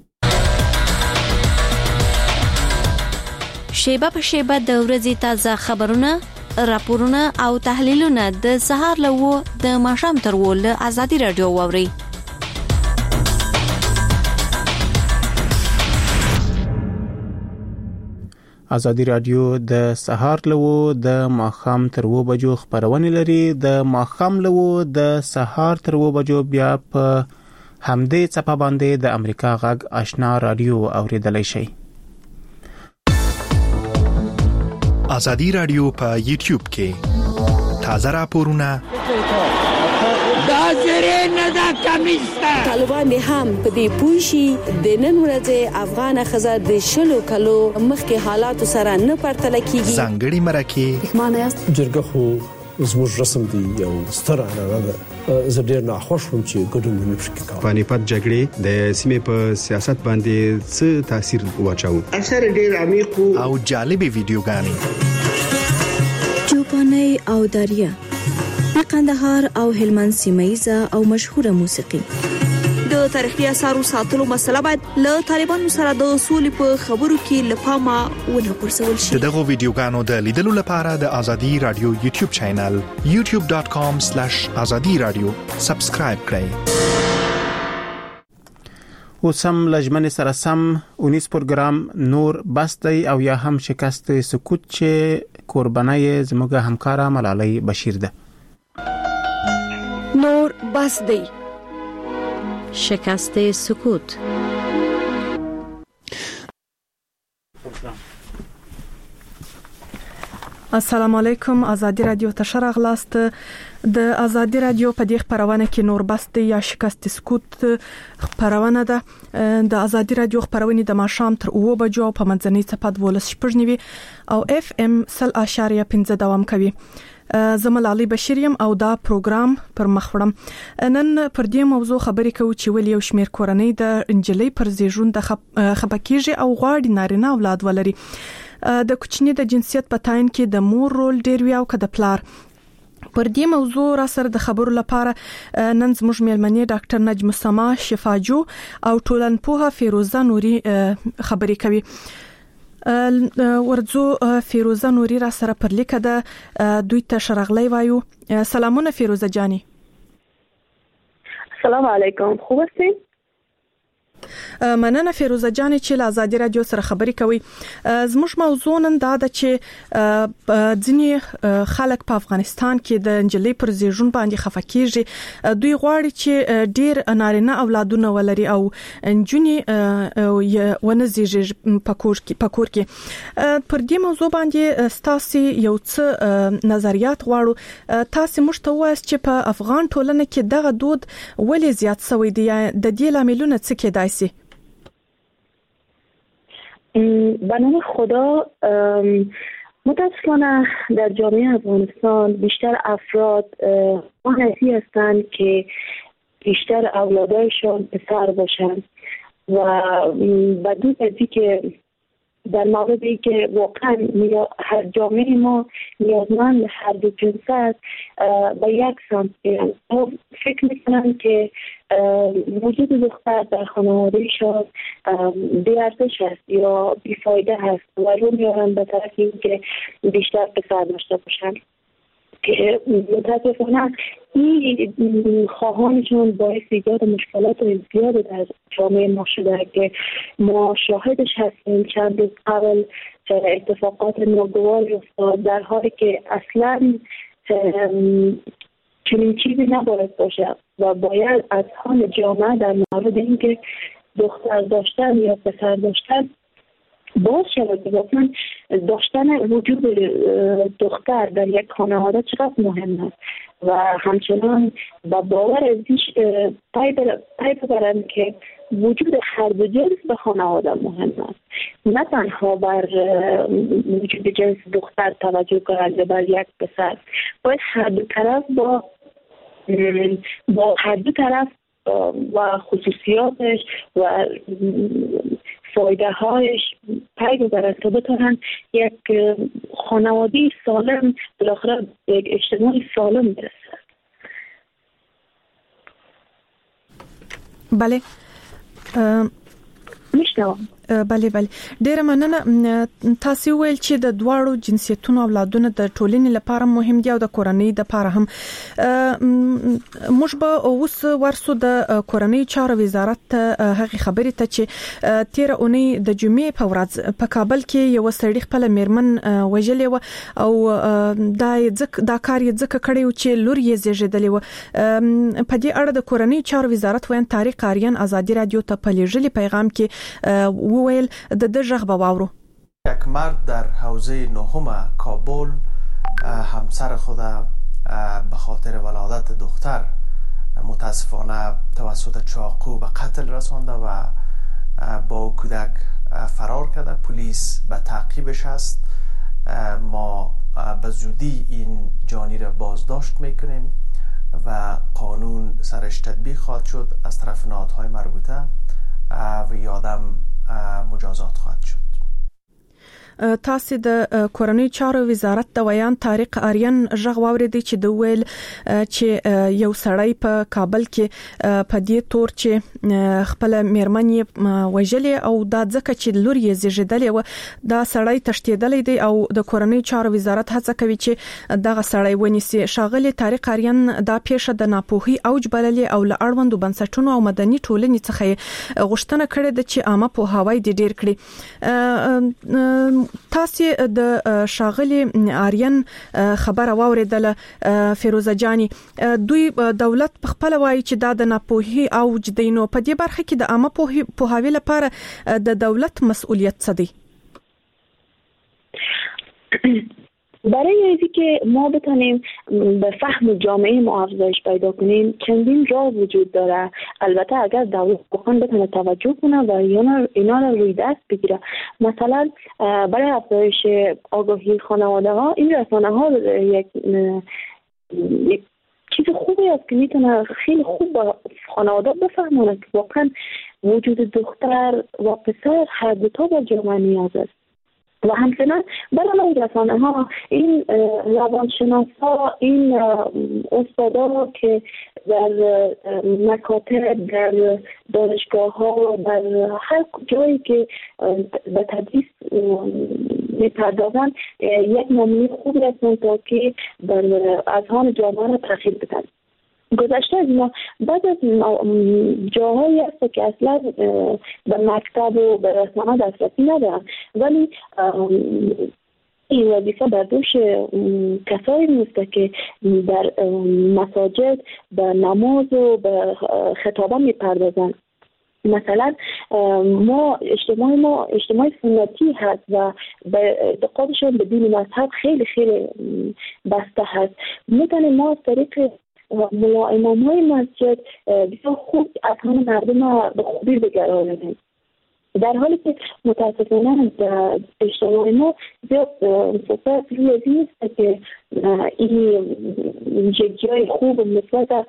S13: شیبه په شیبه د ورځې تازه خبرونه، راپورونه او تحلیلونه د سهار لوو د ماښام تر ول ازادي رادیو ووري.
S2: ازادي رادیو د سهار لوو د ماښام تر و بجو خبرونه لري. د ماښام لوو د سهار تر و بجو بیا په همدې صفه باندې د امریکا غږ آشنا رادیو اوریدلای شئ.
S21: ازادي رادیو په یوټیوب کې تازه راپورونه
S22: دا زری نه دا کمیسته.
S13: طالبان هم په دې پوښي د نن ورځې افغان خزر د شلو کلو مخکې حالات سره نه پرتل کیږي.
S21: ځانګړي مرکه
S23: معنی جرګه خو زموږ رسم دی یو ستر عنعنه ده. زه ډیر ناخوښ وم چې ګډون نه پکې کوم.
S24: پانیپت جګړې د سیمې په سیاست باندې څه تاثیر واچاو؟
S3: اثر ډیر عمیق
S21: او جالبي ویډیوګانې.
S13: چوپاني او دریا د قندهار او هلمند سیمایزه او مشهوره موسیقي. د تاریخي اثارو ساتلو مسله باید له طالبانو سره د اصول په خبرو کې لپاره ونه پرسول شي.
S21: دغه ویډیوګانو د لیدلو لپاره د ازادي رادیو یوټیوب چینل یوټیوب ډاٹ کام سلیش ازادي رادیو سبسکرایب کړئ.
S2: اوسم لجمن سره سم اونیس پروګرام نور بستی او یا هم شکست سکوت چې قربانای زموږ همکارا ملالۍ بشیر ده.
S4: نور بس دی
S3: شکست سکوت.
S4: السلام علیکم. آزادی رادیو ته شرغلاست. د آزادی رادیو په دې خبرونه کې نور بست یا شکست سکوت خبرونه ده. د آزادی رادیو خبرونه د ماشام تر اوه بجو په منځنۍ صفحه ولس شپږنوي او اف ام صفر اشاریه پنځه دوام کوي. زمل علي بشیریم او دا پروګرام پر مخوړم. نن پر دې موضوع خبرې کوو چې ولې یو شمیر کورنۍ د انجلۍ پر زیږون د خپکیږي او غواړي نارینه اولاد ولري. د کوچنی د جنسیت په تعین کې د مور رول ډیر وی او کده پلار. پر دې موضوع را سره د خبرو لپاره نن زموږ مېلمنې ډاکټر نجم السما شفاجو او ټولنپوه فیروزه نوري خبرې کوي. ورځو فیروزه نوري را سره پر لیکه ده دوی ته شرغلی وایو. سلامونه فیروزه جانی.
S7: السلام علیکم. خوب هستین؟
S4: مننه فیروزه جانی چې له آزادی رادیو سره خبرې کوي. زموږ موضوع نن دا ده چې ځینې خلک په افغانستان کې د انجلۍ پر زیږون باندې خفه کیږي. دوی غواړي چې ډیر نارینه اولادونه ولري او انجونې ونه زیږي په کور کې په کور کې. پر دې موضوع باندې ستاسو یو څه نظریات غواړو. تاسو موږ ته وایي چې په افغان ټولنه کې دغه دود ولې زیات شوی دی؟ د دې لاملونه څه کېدای شي؟
S7: به نام خدا متاسفانه در جامعه افغانستان بیشتر افراد آنسی هستند که بیشتر اولادایشان پسر باشند و بدون ازی که در موردی که واقعا هر جامعه ما نیازمند هر دو جنس به یک سمت میرن. فکر میکنم که وجود دختر در خانواده شاد بی‌ارزش است یا بیفایده هست و رو میارن به طرف این که بیشتر پسر داشته باشن که متاسفانه این خواهانشون باعث ایجاد مشکلات زیاد در جامعه ما شده که ما شاهدش هستیم. چند روز قبل اتفاقات ناگواری افتاد در حالی که اصلا چنین چیزی نباید باشه و باید از حال جامعه در مورد اینکه دختر داشتن یا پسر داشتن باز شود. واقعا داشتن وجود دختر در یک خانواده چقدر مهم است و همچنان با باور ازش پی ببرند که وجود هر دو جنس به خانواده مهم است، نه تنها بر وجود جنس دختر توجه کنند بر یک پسر. باید هر دو طرف با با هر دو طرف و خصوصیاتش و فایده هایش پی ببرند تا بتونن یک خانواده سالم بالاخره یک اجتماع سالم برسد.
S4: بله
S7: میشنوم.
S4: بله بله ډیره مننه. تاسو ویل چې د دواړو جنسیتونو اولادونه د ټولنې لپاره مهم دي او د کورنۍ لپاره هم. موږ به اوس ورسو د کورنۍ چارو وزارت هغه خبرې ته چې تیر اونۍ د جمعې په ورځ په کابل کې یو سړی خپل میرمن وژلې و او دا ځکه دا کار یې ځکه کړی و چې لور یې زیږیدلې و. په دې اړه د کورنۍ چارو وزارت وین طارق آریان آزادی رادیو ته په لېږلي پیغام کې وویل د دغه غواورو
S8: یک مرد در حوزه نهم کابل همسر خود به خاطر ولادت دختر متاسفانه توسط چاقو به قتل رسانده و با کودک فرار کرده. پلیس به تعقیبش است. ما به زودی این جانی را بازداشت میکنیم و قانون سرش تطبیق خواهد شد از طرف نهادهای مربوطه و یادم مجازات خواهد شد.
S4: تاسو د کورنۍ چارو وزارت د ویان طارق آریان ژغ واوریدي چې د ویل چې یو سړی په کابل کې په دې تور چې خپل میرمن یې وژلې او دا ځکه چې لور یې زیږیدلې و. دا سړی تشتیدلې دی او د کورنۍ چارو وزارت هڅه کوي چې دغه سړی ونیسي. شاغلی طارق آریان دا پیښه د ناپوهي اوج بللې او له اړوندو بنسټونو او مدني ټولنې څخه غوښتنه کړې ده چې عامه پوهاوی ډیر کړي. تاسو د شاغلي آریان خبره واوریدله فیروزه جانی دوی دولت په خپل وایي چې دا د ناپوهي او جدينو په دې برخه کې د عامه پوهاوي لپاره د دولت مسئولیت څه دی؟
S7: برای اینکه ما بتونیم به فهم جامعه ما افزایش پیدا کنیم چندین راه وجود داره. البته اگر دولت بخواد بتونه توجه کنه و اینا اینا رو روی دست بگیره، مثلا برای افزایش آگاهی خانواده ها این رسانه ها یک یک چیز خوبی است که میتونه خیلی خوب با خانواده بفهمونه که واقعا وجود دختر و پسر هر دو تا با جامعه نیاز است. و همچنان برای رسانه ها این روانشناسا، این استادا که در مکاتب، در دانشگاه ها، در هر جایی که به تدریس میپردازن یک نمونه خوب هستند تا که در اذهان جامعه را تاثیر بدن. گذشته از ما بعد از جاهایی هست که اصلا به مکتب و به رسانه دسترسی ندارن، ولی این وظیفه بر دوش کسایی نیست که در مساجد به نماز و به خطابه میپردازن. مثلا ما اجتماع ما اجتماع سنتی هست و به اعتقادشون به دین مذهب خیلی خیلی بسته هست. میتونه ما از طریق ملا امام های مسجد بسیار خوب اذهان مردم به خوبی بگرانند، در حالی که متاسفانه اجتماع ما زیاد فوکس روی این است که این جای خوب و مثبت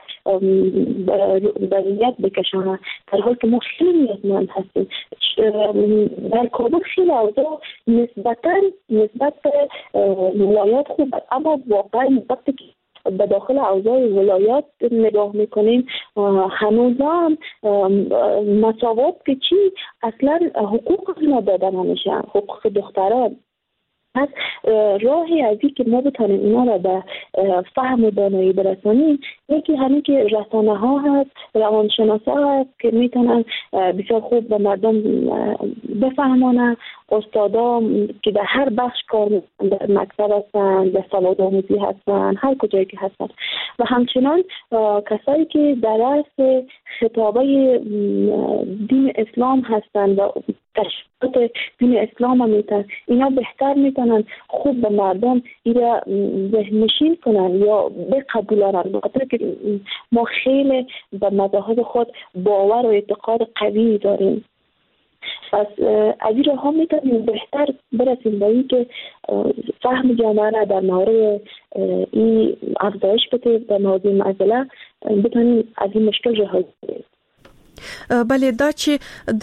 S7: بریت بکشانه، در حالی که ما خیلی نیازمند هستیم. در کابل خیلی اوضاع نسبتا نسبت به ولایات خوب، اما واقعا وقتی که به داخل اوضاع ولایات نگاه میکنیم هنوزم مساوات که چی اصلا حقوق ما داده نمیشه، حقوق دختران. پس راهی از این که ما بتانیم اینا را به فهم و دانایی برسانیم، یکی همین که رسانه ها هست، روانشناسا هست که میتونن بسیار خوب به مردم بفهمانه، استادا که در هر بخش کار میکنن، در مکتب هستن، در سواد آموزی هستن، هر کجایی که هستن، و همچنان کسایی که در درس خطابه دین اسلام هستن و تشریفات دین اسلام هم میتن، اینا بهتر میتونن خوب به مردم ایره ذهنشین کنن یا بقبولانن، بخاطر که ما خیلی به مذاهب خود باور و اعتقاد قوی داریم. پس از این راه ها میتونیم بهتر برسیم به این که فهم جامعه را در مورد این افزایش بده، در مورد معضله بتونیم از این مشکل رهایی کنیم.
S4: بله، دا چې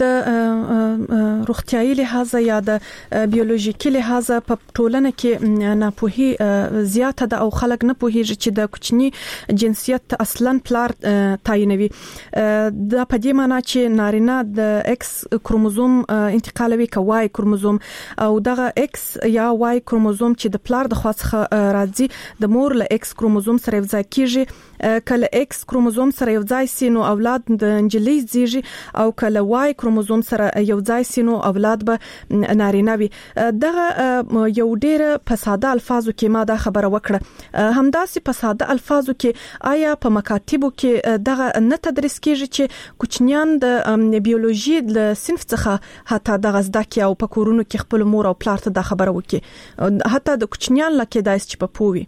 S4: د روغتیايي لحاظه یا د بیولوژیکي لحاظه په ټولنه کې ناپوهي زیاته ده او خلک نه پوهیږي چې د کوچني جنسیت اصلا پلار تعینوي. دا په دې معنی چې نارینه د ایکس کروموزوم انتقالوي که وای کروموزوم، او دغه ایکس یا وای کروموزوم چې د پلار د خوا څخه راځي د مور له ایکس کروموزوم سره یو ځای کیږي. کله ایکس کروموزوم سره یو ځای سي نو اولاد د انجلي زیږي، او کله وای کروموزوم سره یو ځای سي نو اولاد به نارینه وي. دغه یو ډېر په ساده الفاظو کې ما دا خبره وکړه. همداسې په ساده الفاظو کې آیا په مکاتبو کې دغه نه تدریس کیږي چې کوچنیان د بیولوژي له صنف څخه حتی دغه زده کړي او په کورونو کې خپل مور او پلار ته دا خبره وکړي، حتی د کوچنیان لکه دایس چې په پوي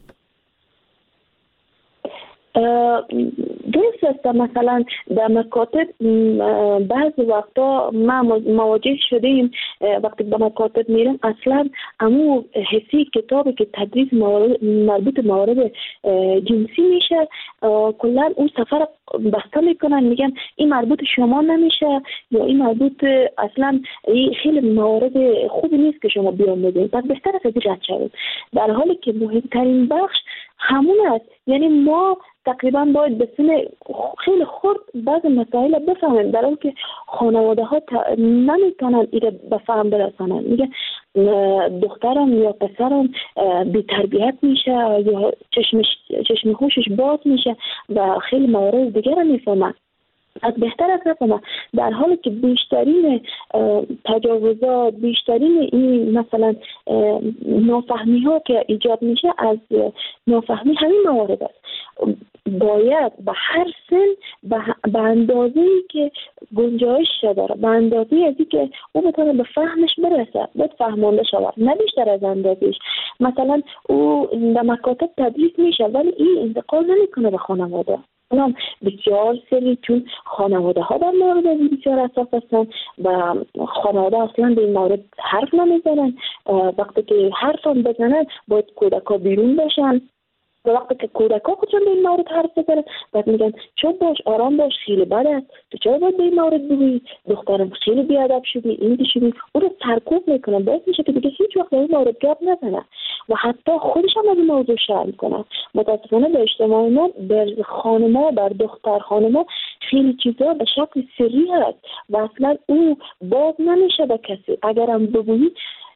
S7: درست است. مثلا در مکاتب بعض وقتا ما مواجه شدیم وقتی به مکاتب میرم اصلا امو حسی کتابی که تدریس مربوط موارد جنسی میشه کلا اون سفر بسته میکنن، میگن این مربوط شما نمیشه یا این مربوط اصلا این خیلی موارد خوبی نیست که شما بیان بدین، پس بهتر است رد شوید. در حالی که مهمترین بخش همون است، یعنی ما تقریبا باید به سن خیلی خورد بعض مسائل بفهمیم، در حالی که خانواده ها نمیتونن ایره بفهم برسانن. میگه دخترم یا پسرم بی تربیت میشه یا چشمش چشم هوشش باز میشه و خیلی موارد دیگر رو میفهمن. از بهتر از رقم در حالی که بیشترین تجاوزات، بیشترین این مثلا نافهمی ها که ایجاد میشه از نافهمی همین موارد است. باید به هر سن به اندازه‌ای که گنجایش داره، به اندازه‌ای از که او بتونه به فهمش برسه، باید فهمانده شود، نه بیشتر از اندازه‌اش. مثلا او در مکاتب تدریس میشه ولی این انتقال نمیکنه به خانواده. اونم بسیار سری، چون خانواده ها در مورد این بسیار حساس هستن و خانواده اصلا به این مورد حرف نمیزنن. وقتی که حرف هم بزنن باید کودک ها بیرون بشن. و وقتی که کودک ها خودشون به این مورد حرف بزنن باید میگن چون باش، آرام باش، خیلی بد است، تو چرا باید به این مورد بگویی، دخترم خیلی بیادب شدی، این شدی، او رو سرکوب میکنن. باید میشه که دیگه هیچ وقت به این مورد گپ نزنه و حتی خودش هم از این موضوع شرح میکنه. متاسفانه به اجتماع ما، در خانما، در دختر خانما خیلی چیزا به شکل سری هست و اصلا او باز نمیشه به کسی. اگرم بگویی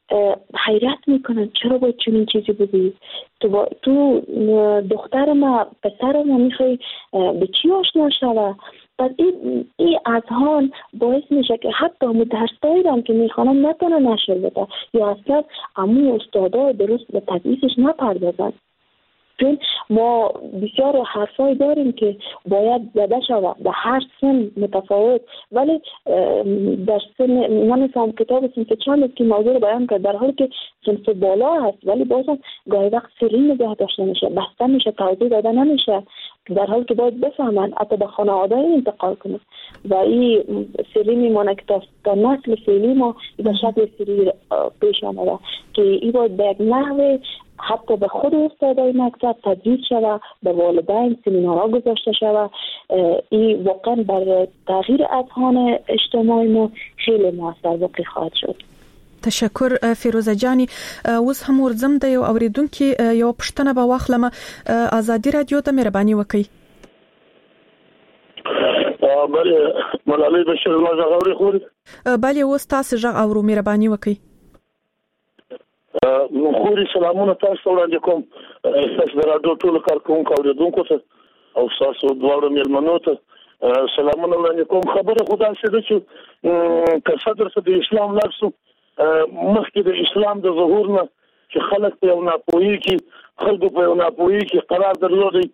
S7: حیرت میکنن چرا باید چنین چیزی بگویی، تو, با... تو دختر ما، پسر ما میخوای به چی آشنا شوه؟ پس این این اذهان باعث میشه که حتی مدرسایی هم که میخوانم نتونه نشر بده یا اصلا امو استادا درست به تدریسش نپردازن. چون ما بسیار حرفای داریم که باید زده شود به هر سن متفاوت، ولی در سن نمیفهم کتاب سنف چند است که موضوع رو بیان کرد، در حالی که سنف بالا هست ولی بازم گاهی وقت سری نگه داشته میشه، بسته میشه، توضیح داده نمیشه، در حالی که باید بفهمن حتی به خانواده انتقال کنن و این سری میمانه که تا نسل فعلی ما به شکل سری پیش آمده که این باید به یک نحوه حتی به خود استادای مکتب تدریس شود، به والدین سمینارها گذاشته شود. این واقعا بر تغییر اذهان اجتماعی ما خیلی موثر واقع خواهد شد.
S4: تشکر فیروزه جانی. اوس هم ورځم د یو اوریدونکو یو پښتنه به واخلم. ازادي رادیو ته مهرباني وکړئ.
S5: بله ملالۍ بشیر ما غوړي خوري.
S4: بله اوس تاسو ژغ اورو، مهرباني وکړئ.
S5: خوري سلامونه تاسو وړاندې کوم. تاسو د رادیو ټول کارکونکو اوریدونکو ته او تاسو دواړو مېلمنو ته سلامونه وړاندې کوم. خبره خدا څه ده چې که صدر څه د اسلام لارسو مخکې د اسلام د ظهور نه چې خلک په یو ناپوهي کې خلکو په یو ناپوهي کې قرار درلودی،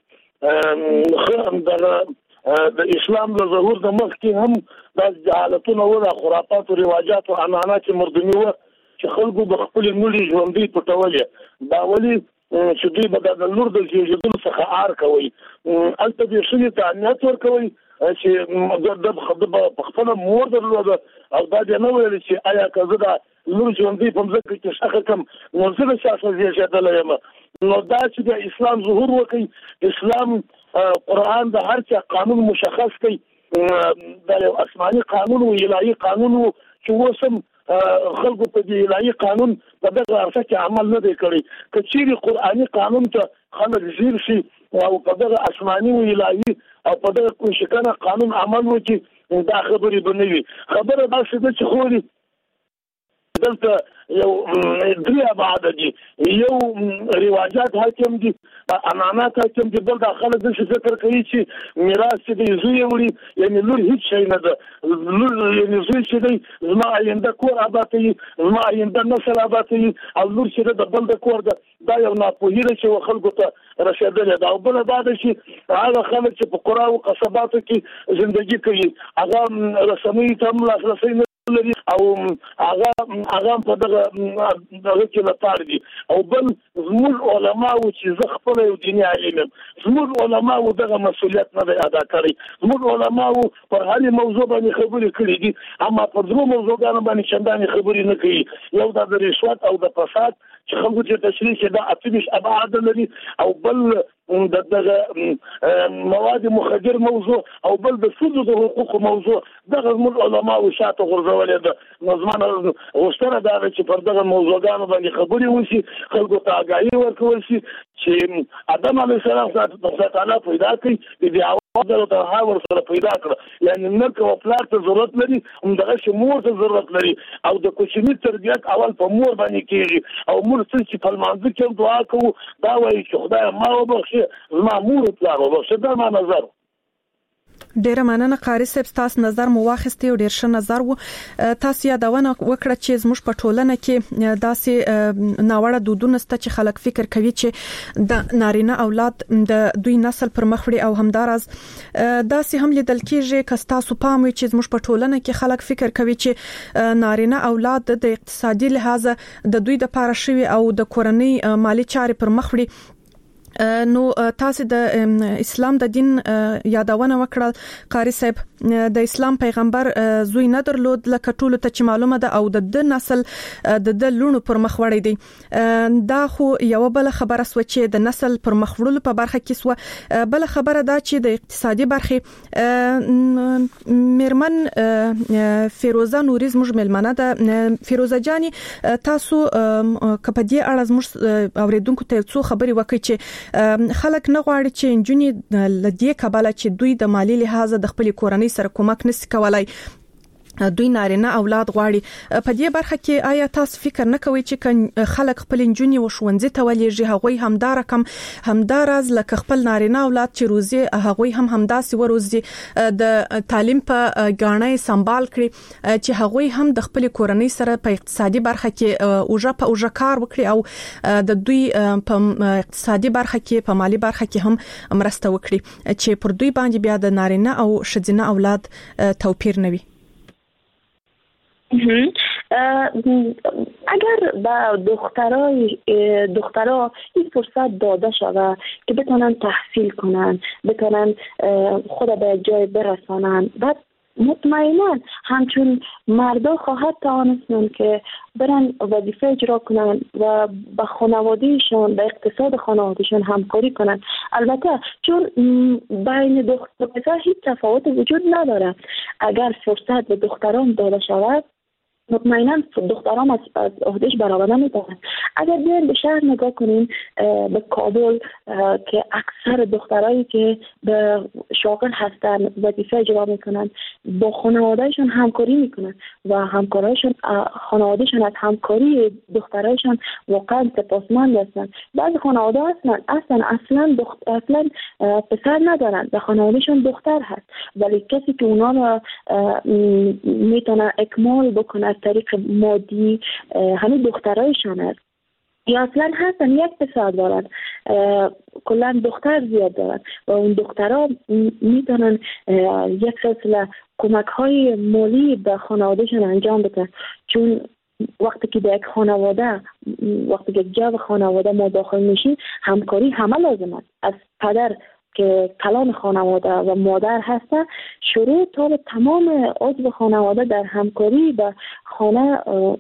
S5: د اسلام د ظهور د مخکې هم د جهالتونه و، د خرافاتو رواجات او عنعنات مردمي و چې خلکو د خپل ملي ژوندۍ پټولې. دا ولې چې دوی به د لور د زیږېدلو څخه عار کوي، هلته دې ښځې ته اهمیت ورکوي چې د په خپله مور درلوده او دا دې نه ویل چې آیا که زه د لور ژوندۍ په مځکه کې ښخه کړم نو زه د چا څخه زیږېدلی یم. نو دا چې د اسلام ظهور وکړي، اسلام قرآن د هر چا قانون مشخص کوي، دا یو آسماني قانون و، الهي قانون و چې اوس هم خلکو په دې الهي قانون په دغه عرصه کې عمل نه دی کړی. که چیرې قرآني قانون ته خلک ځیر شي او په دغه آسماني و الهي او په دغه کوشکانه قانون عمل وکړي دا خبرې به نه وي. خبره داسې ده چې خوري دلته یو درې ابعاد دي، یو رواجات حاکم دي، عنعنات حاکم دي، بل دا خلک داسې فکر کوي چې میراث چې دی زوی یې وړي، یعنې لور هېڅ شی نه ده. لور یعنې زوی چې دی زما آینده کور آباد کوي، زما آینده نسل آباد کوي، او لور چې ده د بل د کور ده. دا یو ناپوهي ده چې خلکو ته رسېدلې ده. او بله دا ده چې هغه خلک چې په قرا او قصباتو کې زندګي کوي هغه رسنیو ته هم لاسرسی نه لري او هغه هغه په دغه دغه کې لپاره دي. او بل زموږ علماو چې زه خپل یو دیني عالم یم، زموږ علماو دغه مسؤلیت نه دی ادا کړی. زموږ علماو پر هرې موضوع باندې خبرې کړي دي، اما پر درو موضوعګانو باندې چندانې خبرې نه کوي. یو دا د رشوت او د فساد چې خلکو چې تشریح کې دا اته ابعاد لري، او بل د دغه مواد مخدر موضوع، او بل د ښځو د حقوقو موضوع. دغه زموږ علماو شاته غورځولې ده. نو زما غوښتنه دا ده چې پر دغه موضوعګانو باندې خبرې وشي، خلکو ته آګاهي ورکول شي چې آدم علیه السلام خدای تعالی پیدا کړي، د دې اول ته هغه ورسره پیدا کړ. یعنې نر که پلار ته ضرورت لري همدغسې مور ته ضرورت لري، او د کوچني تربیت اول په مور باندې کېږي. او مور څه چې په لمانځه کې هم دعا کوو دا وایي چې خدایه ما وبخښې، زما مور پلار وبخښه. دا ما نظر.
S4: ډیره مننه قاری صاحب، تاسو نظر مو واخیستی او ډیر ښه نظر وو. تاسو یادونه وکړه چې زموږ په ټولنه کې داسې ناوړه دودونه ست چې خلک فکر کوي چې د نارینه اولاد د دوی نسل پر مخ وړي او همدارز داسې هم لیدل کېږي که تاسو پام وي چې زموږ په ټولنه کې خلک فکر کوي چې نارینه اولاد د اقتصادي لحاظ د دوی د پاره شوی او د کورنۍ مالی چارې پر مخ وړي. نو تاسو د اسلام د دین یادونه وکړه قاری صاحب، د اسلام پیغمبر زوی نه درلود لکه ټولو ته چې معلومه ده او د د نسل د د لونو پر مخ وړي دي. دا خو یو بل خبره سو چې د نسل پر مخ وړلو په برخه کې سو. بل خبره ده چې د اقتصادي برخه میرمن فیروزه نوري زموږ ملمنه ده. فیروزه جاني، تاسو کپدی اړه زموږ اوریدونکو ته څو خبري وکړي چې خلک نه غواړي چې انجونی لدی کباله چې دوی د مالی لحاظ د خپل کورنۍ سره کومک نس کولای، دوی نارینه اولاد غواړي. په دې برخه کې آیا تاسو فکر نه کوئ چې خلک خپل انجونی و ښوونځي ته ولېږي، هغوی همدار کم همدارز لکه خپل نارینه اولاد چې روزي هغوی هم همداسي وروزي د تعلیم په غاڼې سنبال کړي چې هغوی هم د خپل کورنۍ سره په اقتصادي برخه کې اوجه په اوجه کار وکړي او د دوی په اقتصادي برخه کې په مالی برخه کې هم مرسته وکړي چې پر دوی باندې بیا د نارینه او ښځینه اولاد توپیر نه وي.
S7: اگر به دخترای دخترها این فرصت داده شود که بتونن تحصیل کنن، بتونن خود به جای برسانن، بعد مطمئنا همچون مردا خواهد توانستن که برن وظیفه اجرا کنن و با خانوادهشون به اقتصاد خانوادهشون همکاری کنن. البته چون بین دختر و پسر هیچ تفاوت وجود نداره، اگر فرصت به دختران داده شود مطمئنا دختران از عهدهش برآورده می‌کنن. اگر بیاین به شهر نگاه کنیم، به کابل که اکثر دخترایی که به شاغل هستن وظیفه اجرا میکنن با خانوادهشون همکاری میکنن و همکارایشون خانوادهشون از همکاری دخترایشون واقعا سپاسمند هستن. بعضی خانواده هستن اصلا اصلا دخت... اصلا پسر ندارن و خانوادهشون دختر هست، ولی کسی که اونا رو میتونه اکمال بکنه از طریق مادی همین دخترایشان هست، یا اصلا هستن یک پسر دارن کلا دختر زیاد دارن و اون دخترها میتونن یک سلسله کمک های مالی به خانوادهشون انجام بدن. چون وقتی که به یک خانواده وقتی که جو خانواده ما داخل میشیم همکاری همه لازم است، از پدر که کلان خانواده و مادر هسته شروع تا به تمام عضو خانواده در همکاری به خانه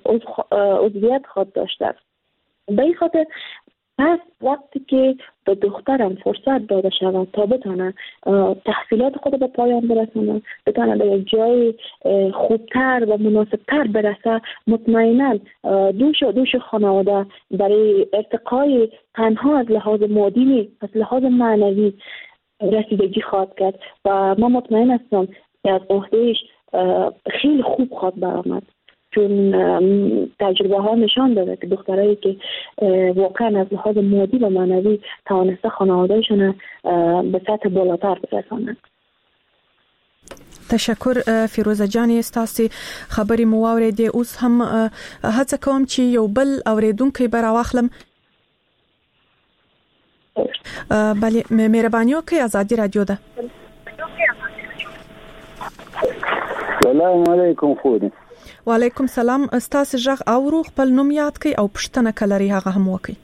S7: عضویت خود داشته است. به این خاطر پس وقتی که به دخترم فرصت داده شود تا بتانه تحصیلات خود به پایان برسانه، بتانه به یک جای خوبتر و مناسبتر برسه، مطمئنا دوش و دوش خانواده برای ارتقای تنها از لحاظ مادی نیست، از لحاظ معنوی رسیدگی خواهد کرد و ما مطمئن هستم که از عهدهش خیلی خوب خواهد برآمد. چون تجربه ها نشان داده که دخترایی که واقعا از لحاظ مادی و معنوی توانسته خانوادهشون به سطح بالاتر برسانند.
S4: تشکر فیروزه جانې، ستاسو خبرې مو واورېدې. اوس هم هڅه کوم چې یو بل اوریدونکو به راواخلم. بله مهرباني وکړئ، ازادي رادیو ده.
S26: سلام علیکم خوري.
S4: وعلیکم سلام. ستاسو ژغ اورو، خپل نوم یاد کړئ او پوښتنه کلري هغه هم وکړئ.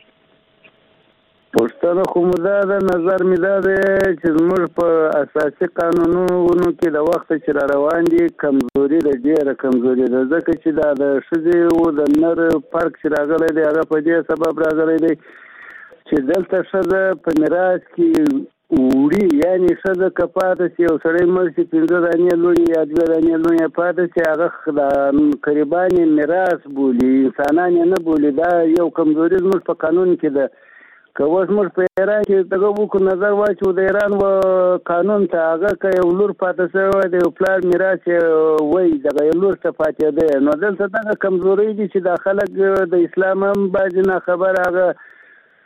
S26: پښتنه خو مدا د نظر مدا د چې موږ په اساسي قانونونو کې د وخت چې را روان دي کمزوري د ډیره کمزوري ده، ځکه چې دا د ښځې او د نر فرق چې راغلی دی هغه په دې سبب راغلی دی چې دلته ښځه په میراث کې وړي، یعنې ښځه که پاته شي یو سړی مړ شي پنځه دانې لوڼې یا دوه دانې لوڼې پاته شي هغه قریبان یې میراث بولي، انسانان یې نه بولي. دا یو کمزوري زموږ په قانون کې ده. که اوس موږ په ایران کې دغه وکړو نظر واچو د ایران و قانون ته هغه که یو لور پاته شوی د یو پلار میراث یې وایي دغه یو لور ته پاتېده، نو دلته دغه کمزوري دي چې دا خلک د اسلام هم بعضې ناخبره هغه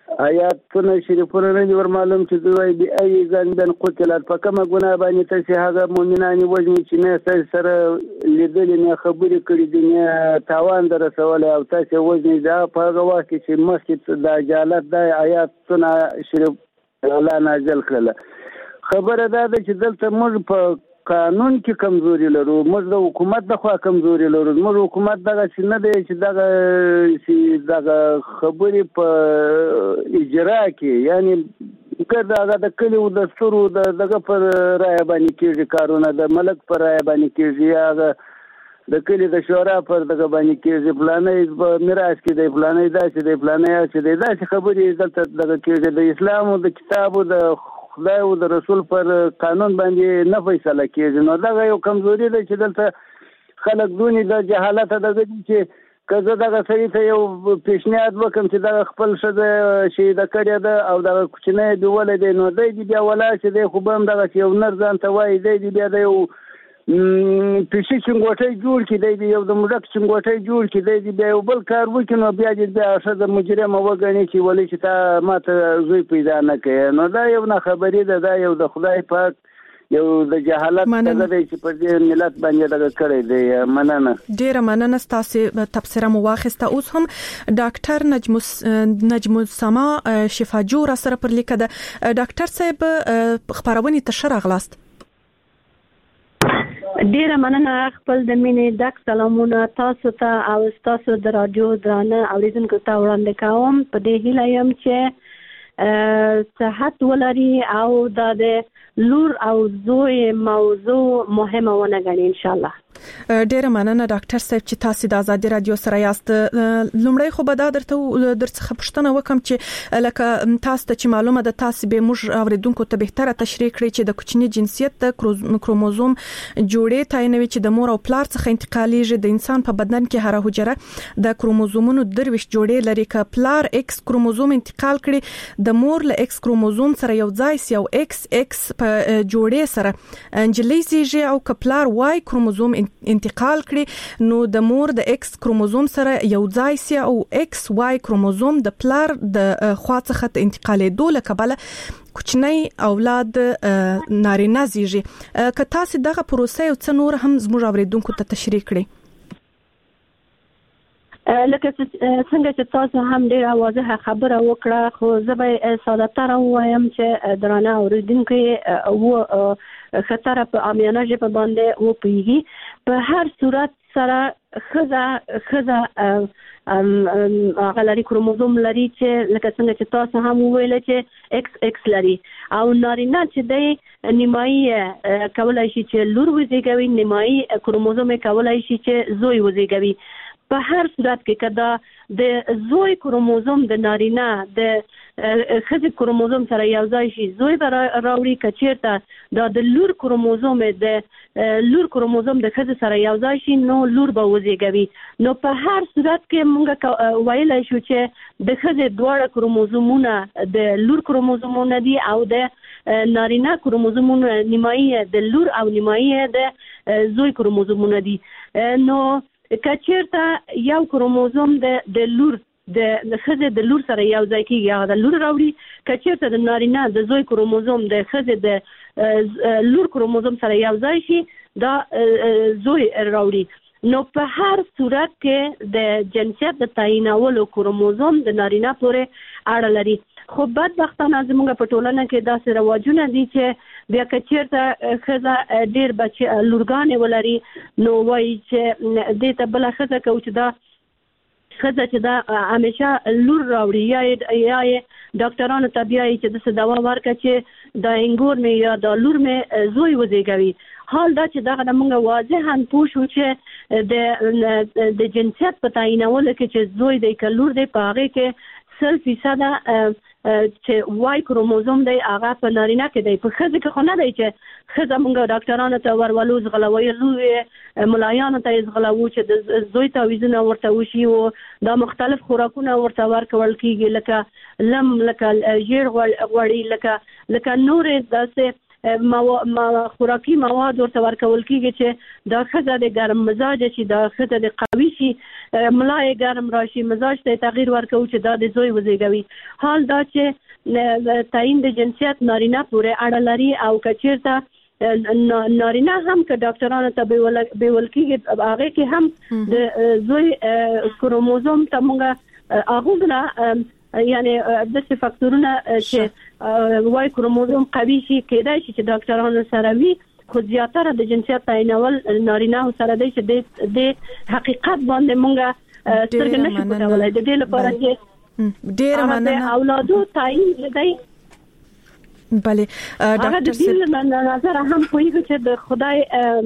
S26: آیاتونه شریفونه نه دي ورمعلوم چې دوی بي اي ذنب قتلت په کومه ګناه باندې تاسې هغه مؤمنان وژني چې نه تاسې سره لیدلي نه خبرې کړي دي نه تاوان در رسولی او تاسې وژني دا په هغه وخت کې چې مخکې د جهالت دا آیاتونه شریف الله نازل کړله خبره دا ده چې دلته موږ په قانون کې کمزوري لرو موږ د حکومت د خوا کمزوري لرو موږ حکومت دغه چې نه دی چې دغه چې دغه خبرې په اجرا کې یعنی که دغه د کلیو د سترو د دغه پر رایه باندې کېږي کارونه د ملک پر رایه باندې کېږي هغه د کلي د شورا پر دغه باندې کېږي فلانی په میراث کې دی فلانی داسې دی فلانی هسې دی داسې خبرې دلته دغه کېږي د اسلام او د کتاب او د خدای او د رسول پر قانون باندې نه فیصله کېږي نو دغه یو کمزوري ده چې دلته خلک دونې د جهالت دغه دي چې که زه دغه سړي ته یو پیشنهاد وکړم چې دغه خپل ښځه شهیده کړې ده او دغه کوچنی یې بیولی دی نو دی دې بیا ولاړ چې دی خو به هم دغسې یو نر ځان ته وایي دی دې بیا د یو پیشي چنګوټی جوړ کړي دی دې یو د موږک چنګوټی جوړ کړي دی دې بیا یو بل کار وکړي نو بیا دې بیا ښځه مجرمه وګڼي چې ولې چې تا ما ته زوی پیدا نه کوې نو دا یو ناخبري ده دا یو د خدای پاک یو د جهالت څنګه دی چې په دې ملت باندې دغه کړی دی مننه
S4: ډیره مننه ستاسو تبصره مو واخیسته اوس هم ډاکټر نجم نجم السما شفاجو را سره پر لیکه ده ډاکټر صاحب خبرونه ته راغلاست
S7: ډیره مننه خپل د مینې ډک سلامونه تاسو ته او تاسو د رادیو درانه اوریدونکو ته وړاندې کوم په دې هیله یم چې صحت ولري او د لور او زوی موضوع مهمه ونه ګڼي ان شاء الله
S4: ډیره مننه ډاکټر صاحب چې تاسو د آزادي رادیو سره یاست لومړی خو به دا درته درڅخه پوښتنه وکم چې لکه تاسو ته چې معلومه ده تاسو به موږ اوریدونکو ته بهتره تشریح کړئ چې د کوچني جنسیت د کروموزوم جوړې تعینوي چې د مور او پلار څخه انتقالیږي د انسان په بدن کې هر حجره د کروموزومونو درويش جوړې لري ک پلار ایکس کروموزوم انتقال کړي د مور له ایکس کروموزوم سره یو ځای سی او ایکس ایکس په جوړې سره انجلي زیږي او ک پلار وای کروموزوم انتقال کړي نو د مور د ایکس کروموزوم سره یو ځای سی او ایکس وای کروموزوم د پلار د خوا څخه انتقالېدو لکبله کوچنی اولاد نارینه زیږي که تاسو دغه پروسه او څه نور هم زموږ اوریدونکو ته تشریح کړئ
S7: لکه څنګه چې تاسو هم ډیره واضحه خبره وکړه خو زه به ساده تر وایم چې درانه اوریدونکو او خطر په عامیانه ژبه باندې و پیږي په هر صورت سره خزه خزه غلري کروموزوم لري چې لکه څنګه چې تاسو هم ویل چې ایکس ایکس لري او نارینه چې د نیمایي کولای شي چې لور وزیږوي نیمایي کروموزوم کولای شي چې زوی وزیږوي په هر صورت کې کدا د زوی کروموزوم د نارینه د خزي کروموزوم سره یو ځای شي زوی به راوړي کچیرته دا د لور کروموزوم د لور کروموزوم د خزي سره یو ځای شي نو لور به وزیږوي نو په هر صورت کې موږ ویلای شو چې د خزي دواړه کروموزومونه د لور کروموزومونه دي او د نارینه کروموزومونه نیمایي د لور او نیمایي د زوی کروموزومونه دي نو کچیرته یو کروموزوم د د لور د خزه د لور سره یو ځای کیږي هغه د لور راوړي کچیرته د نارینه د زوی کروموزوم د خزه د لور کروموزوم سره یو ځای شي دا زوی راوړي نو په هر صورت کې د جنسیت د تعینولو کروموزوم د نارینه پورې اړه لري خو بدبختانه زموږ په ټولنه کې داسې رواجونه دي چې بیا کچیرته خزه ډیر بچي لورګانې ولري نو وایي چې دې ته بل خزه کو چې دا خزه چې دا همیشه لور راوړي یا یا ډاکټرانو ته بیا چې د دوا ورکړي چې د انګور مې یا د لور مې زوی وزیږوي حال دا چې دا موږ واضحاً پوه شو چې د د جنسیت په تعینولو کې چې زوی دی که لور دی په هغه کې سل فیصد چې وای کروموزوم دی هغه په نارینه کې دی په خزه کې خو نه دی چې خزه موږ ډاکټرانو ته ورولو زغلوي لوی ملایانو ته زغلوو چې د زوی تعویذونه ورته وشي او دا مختلف خوراکونه ورته ورکول کیږي لکه لم لکه ژیر غوړی لکه لکه نور داسې مو خوراکي مواد ورته ورکول کیږي چې دا خزه د ګرم مزاج شي، دا خزه د قوي شي، ملای ګرم راشي، مزاج ته تغییر ورکوي چې دا د زوی وزيږوي. حال دا چې تعیین د جنسیت نارینه پورې اړه لري او کچیرته نارینه هم که ډاکټرانو ته به ولکیږي هغه کې هم د زوی کروموزوم ته موږ هغه نه یعنی د څه فاکتورونه چې وای کروموزوم قوي شي کېدای شي چې ډاکټرانو سره وي، خو زیاتره د جنسیت تعینول نارینه سره دی چې د حقیقت باندې موږ سترګې نشو پټولای. د دې لپاره چې
S4: ډېر مننه
S7: اولادو تعین دی.
S4: بله ډاکټر
S7: صاحب نظر هم کوي چې د خدای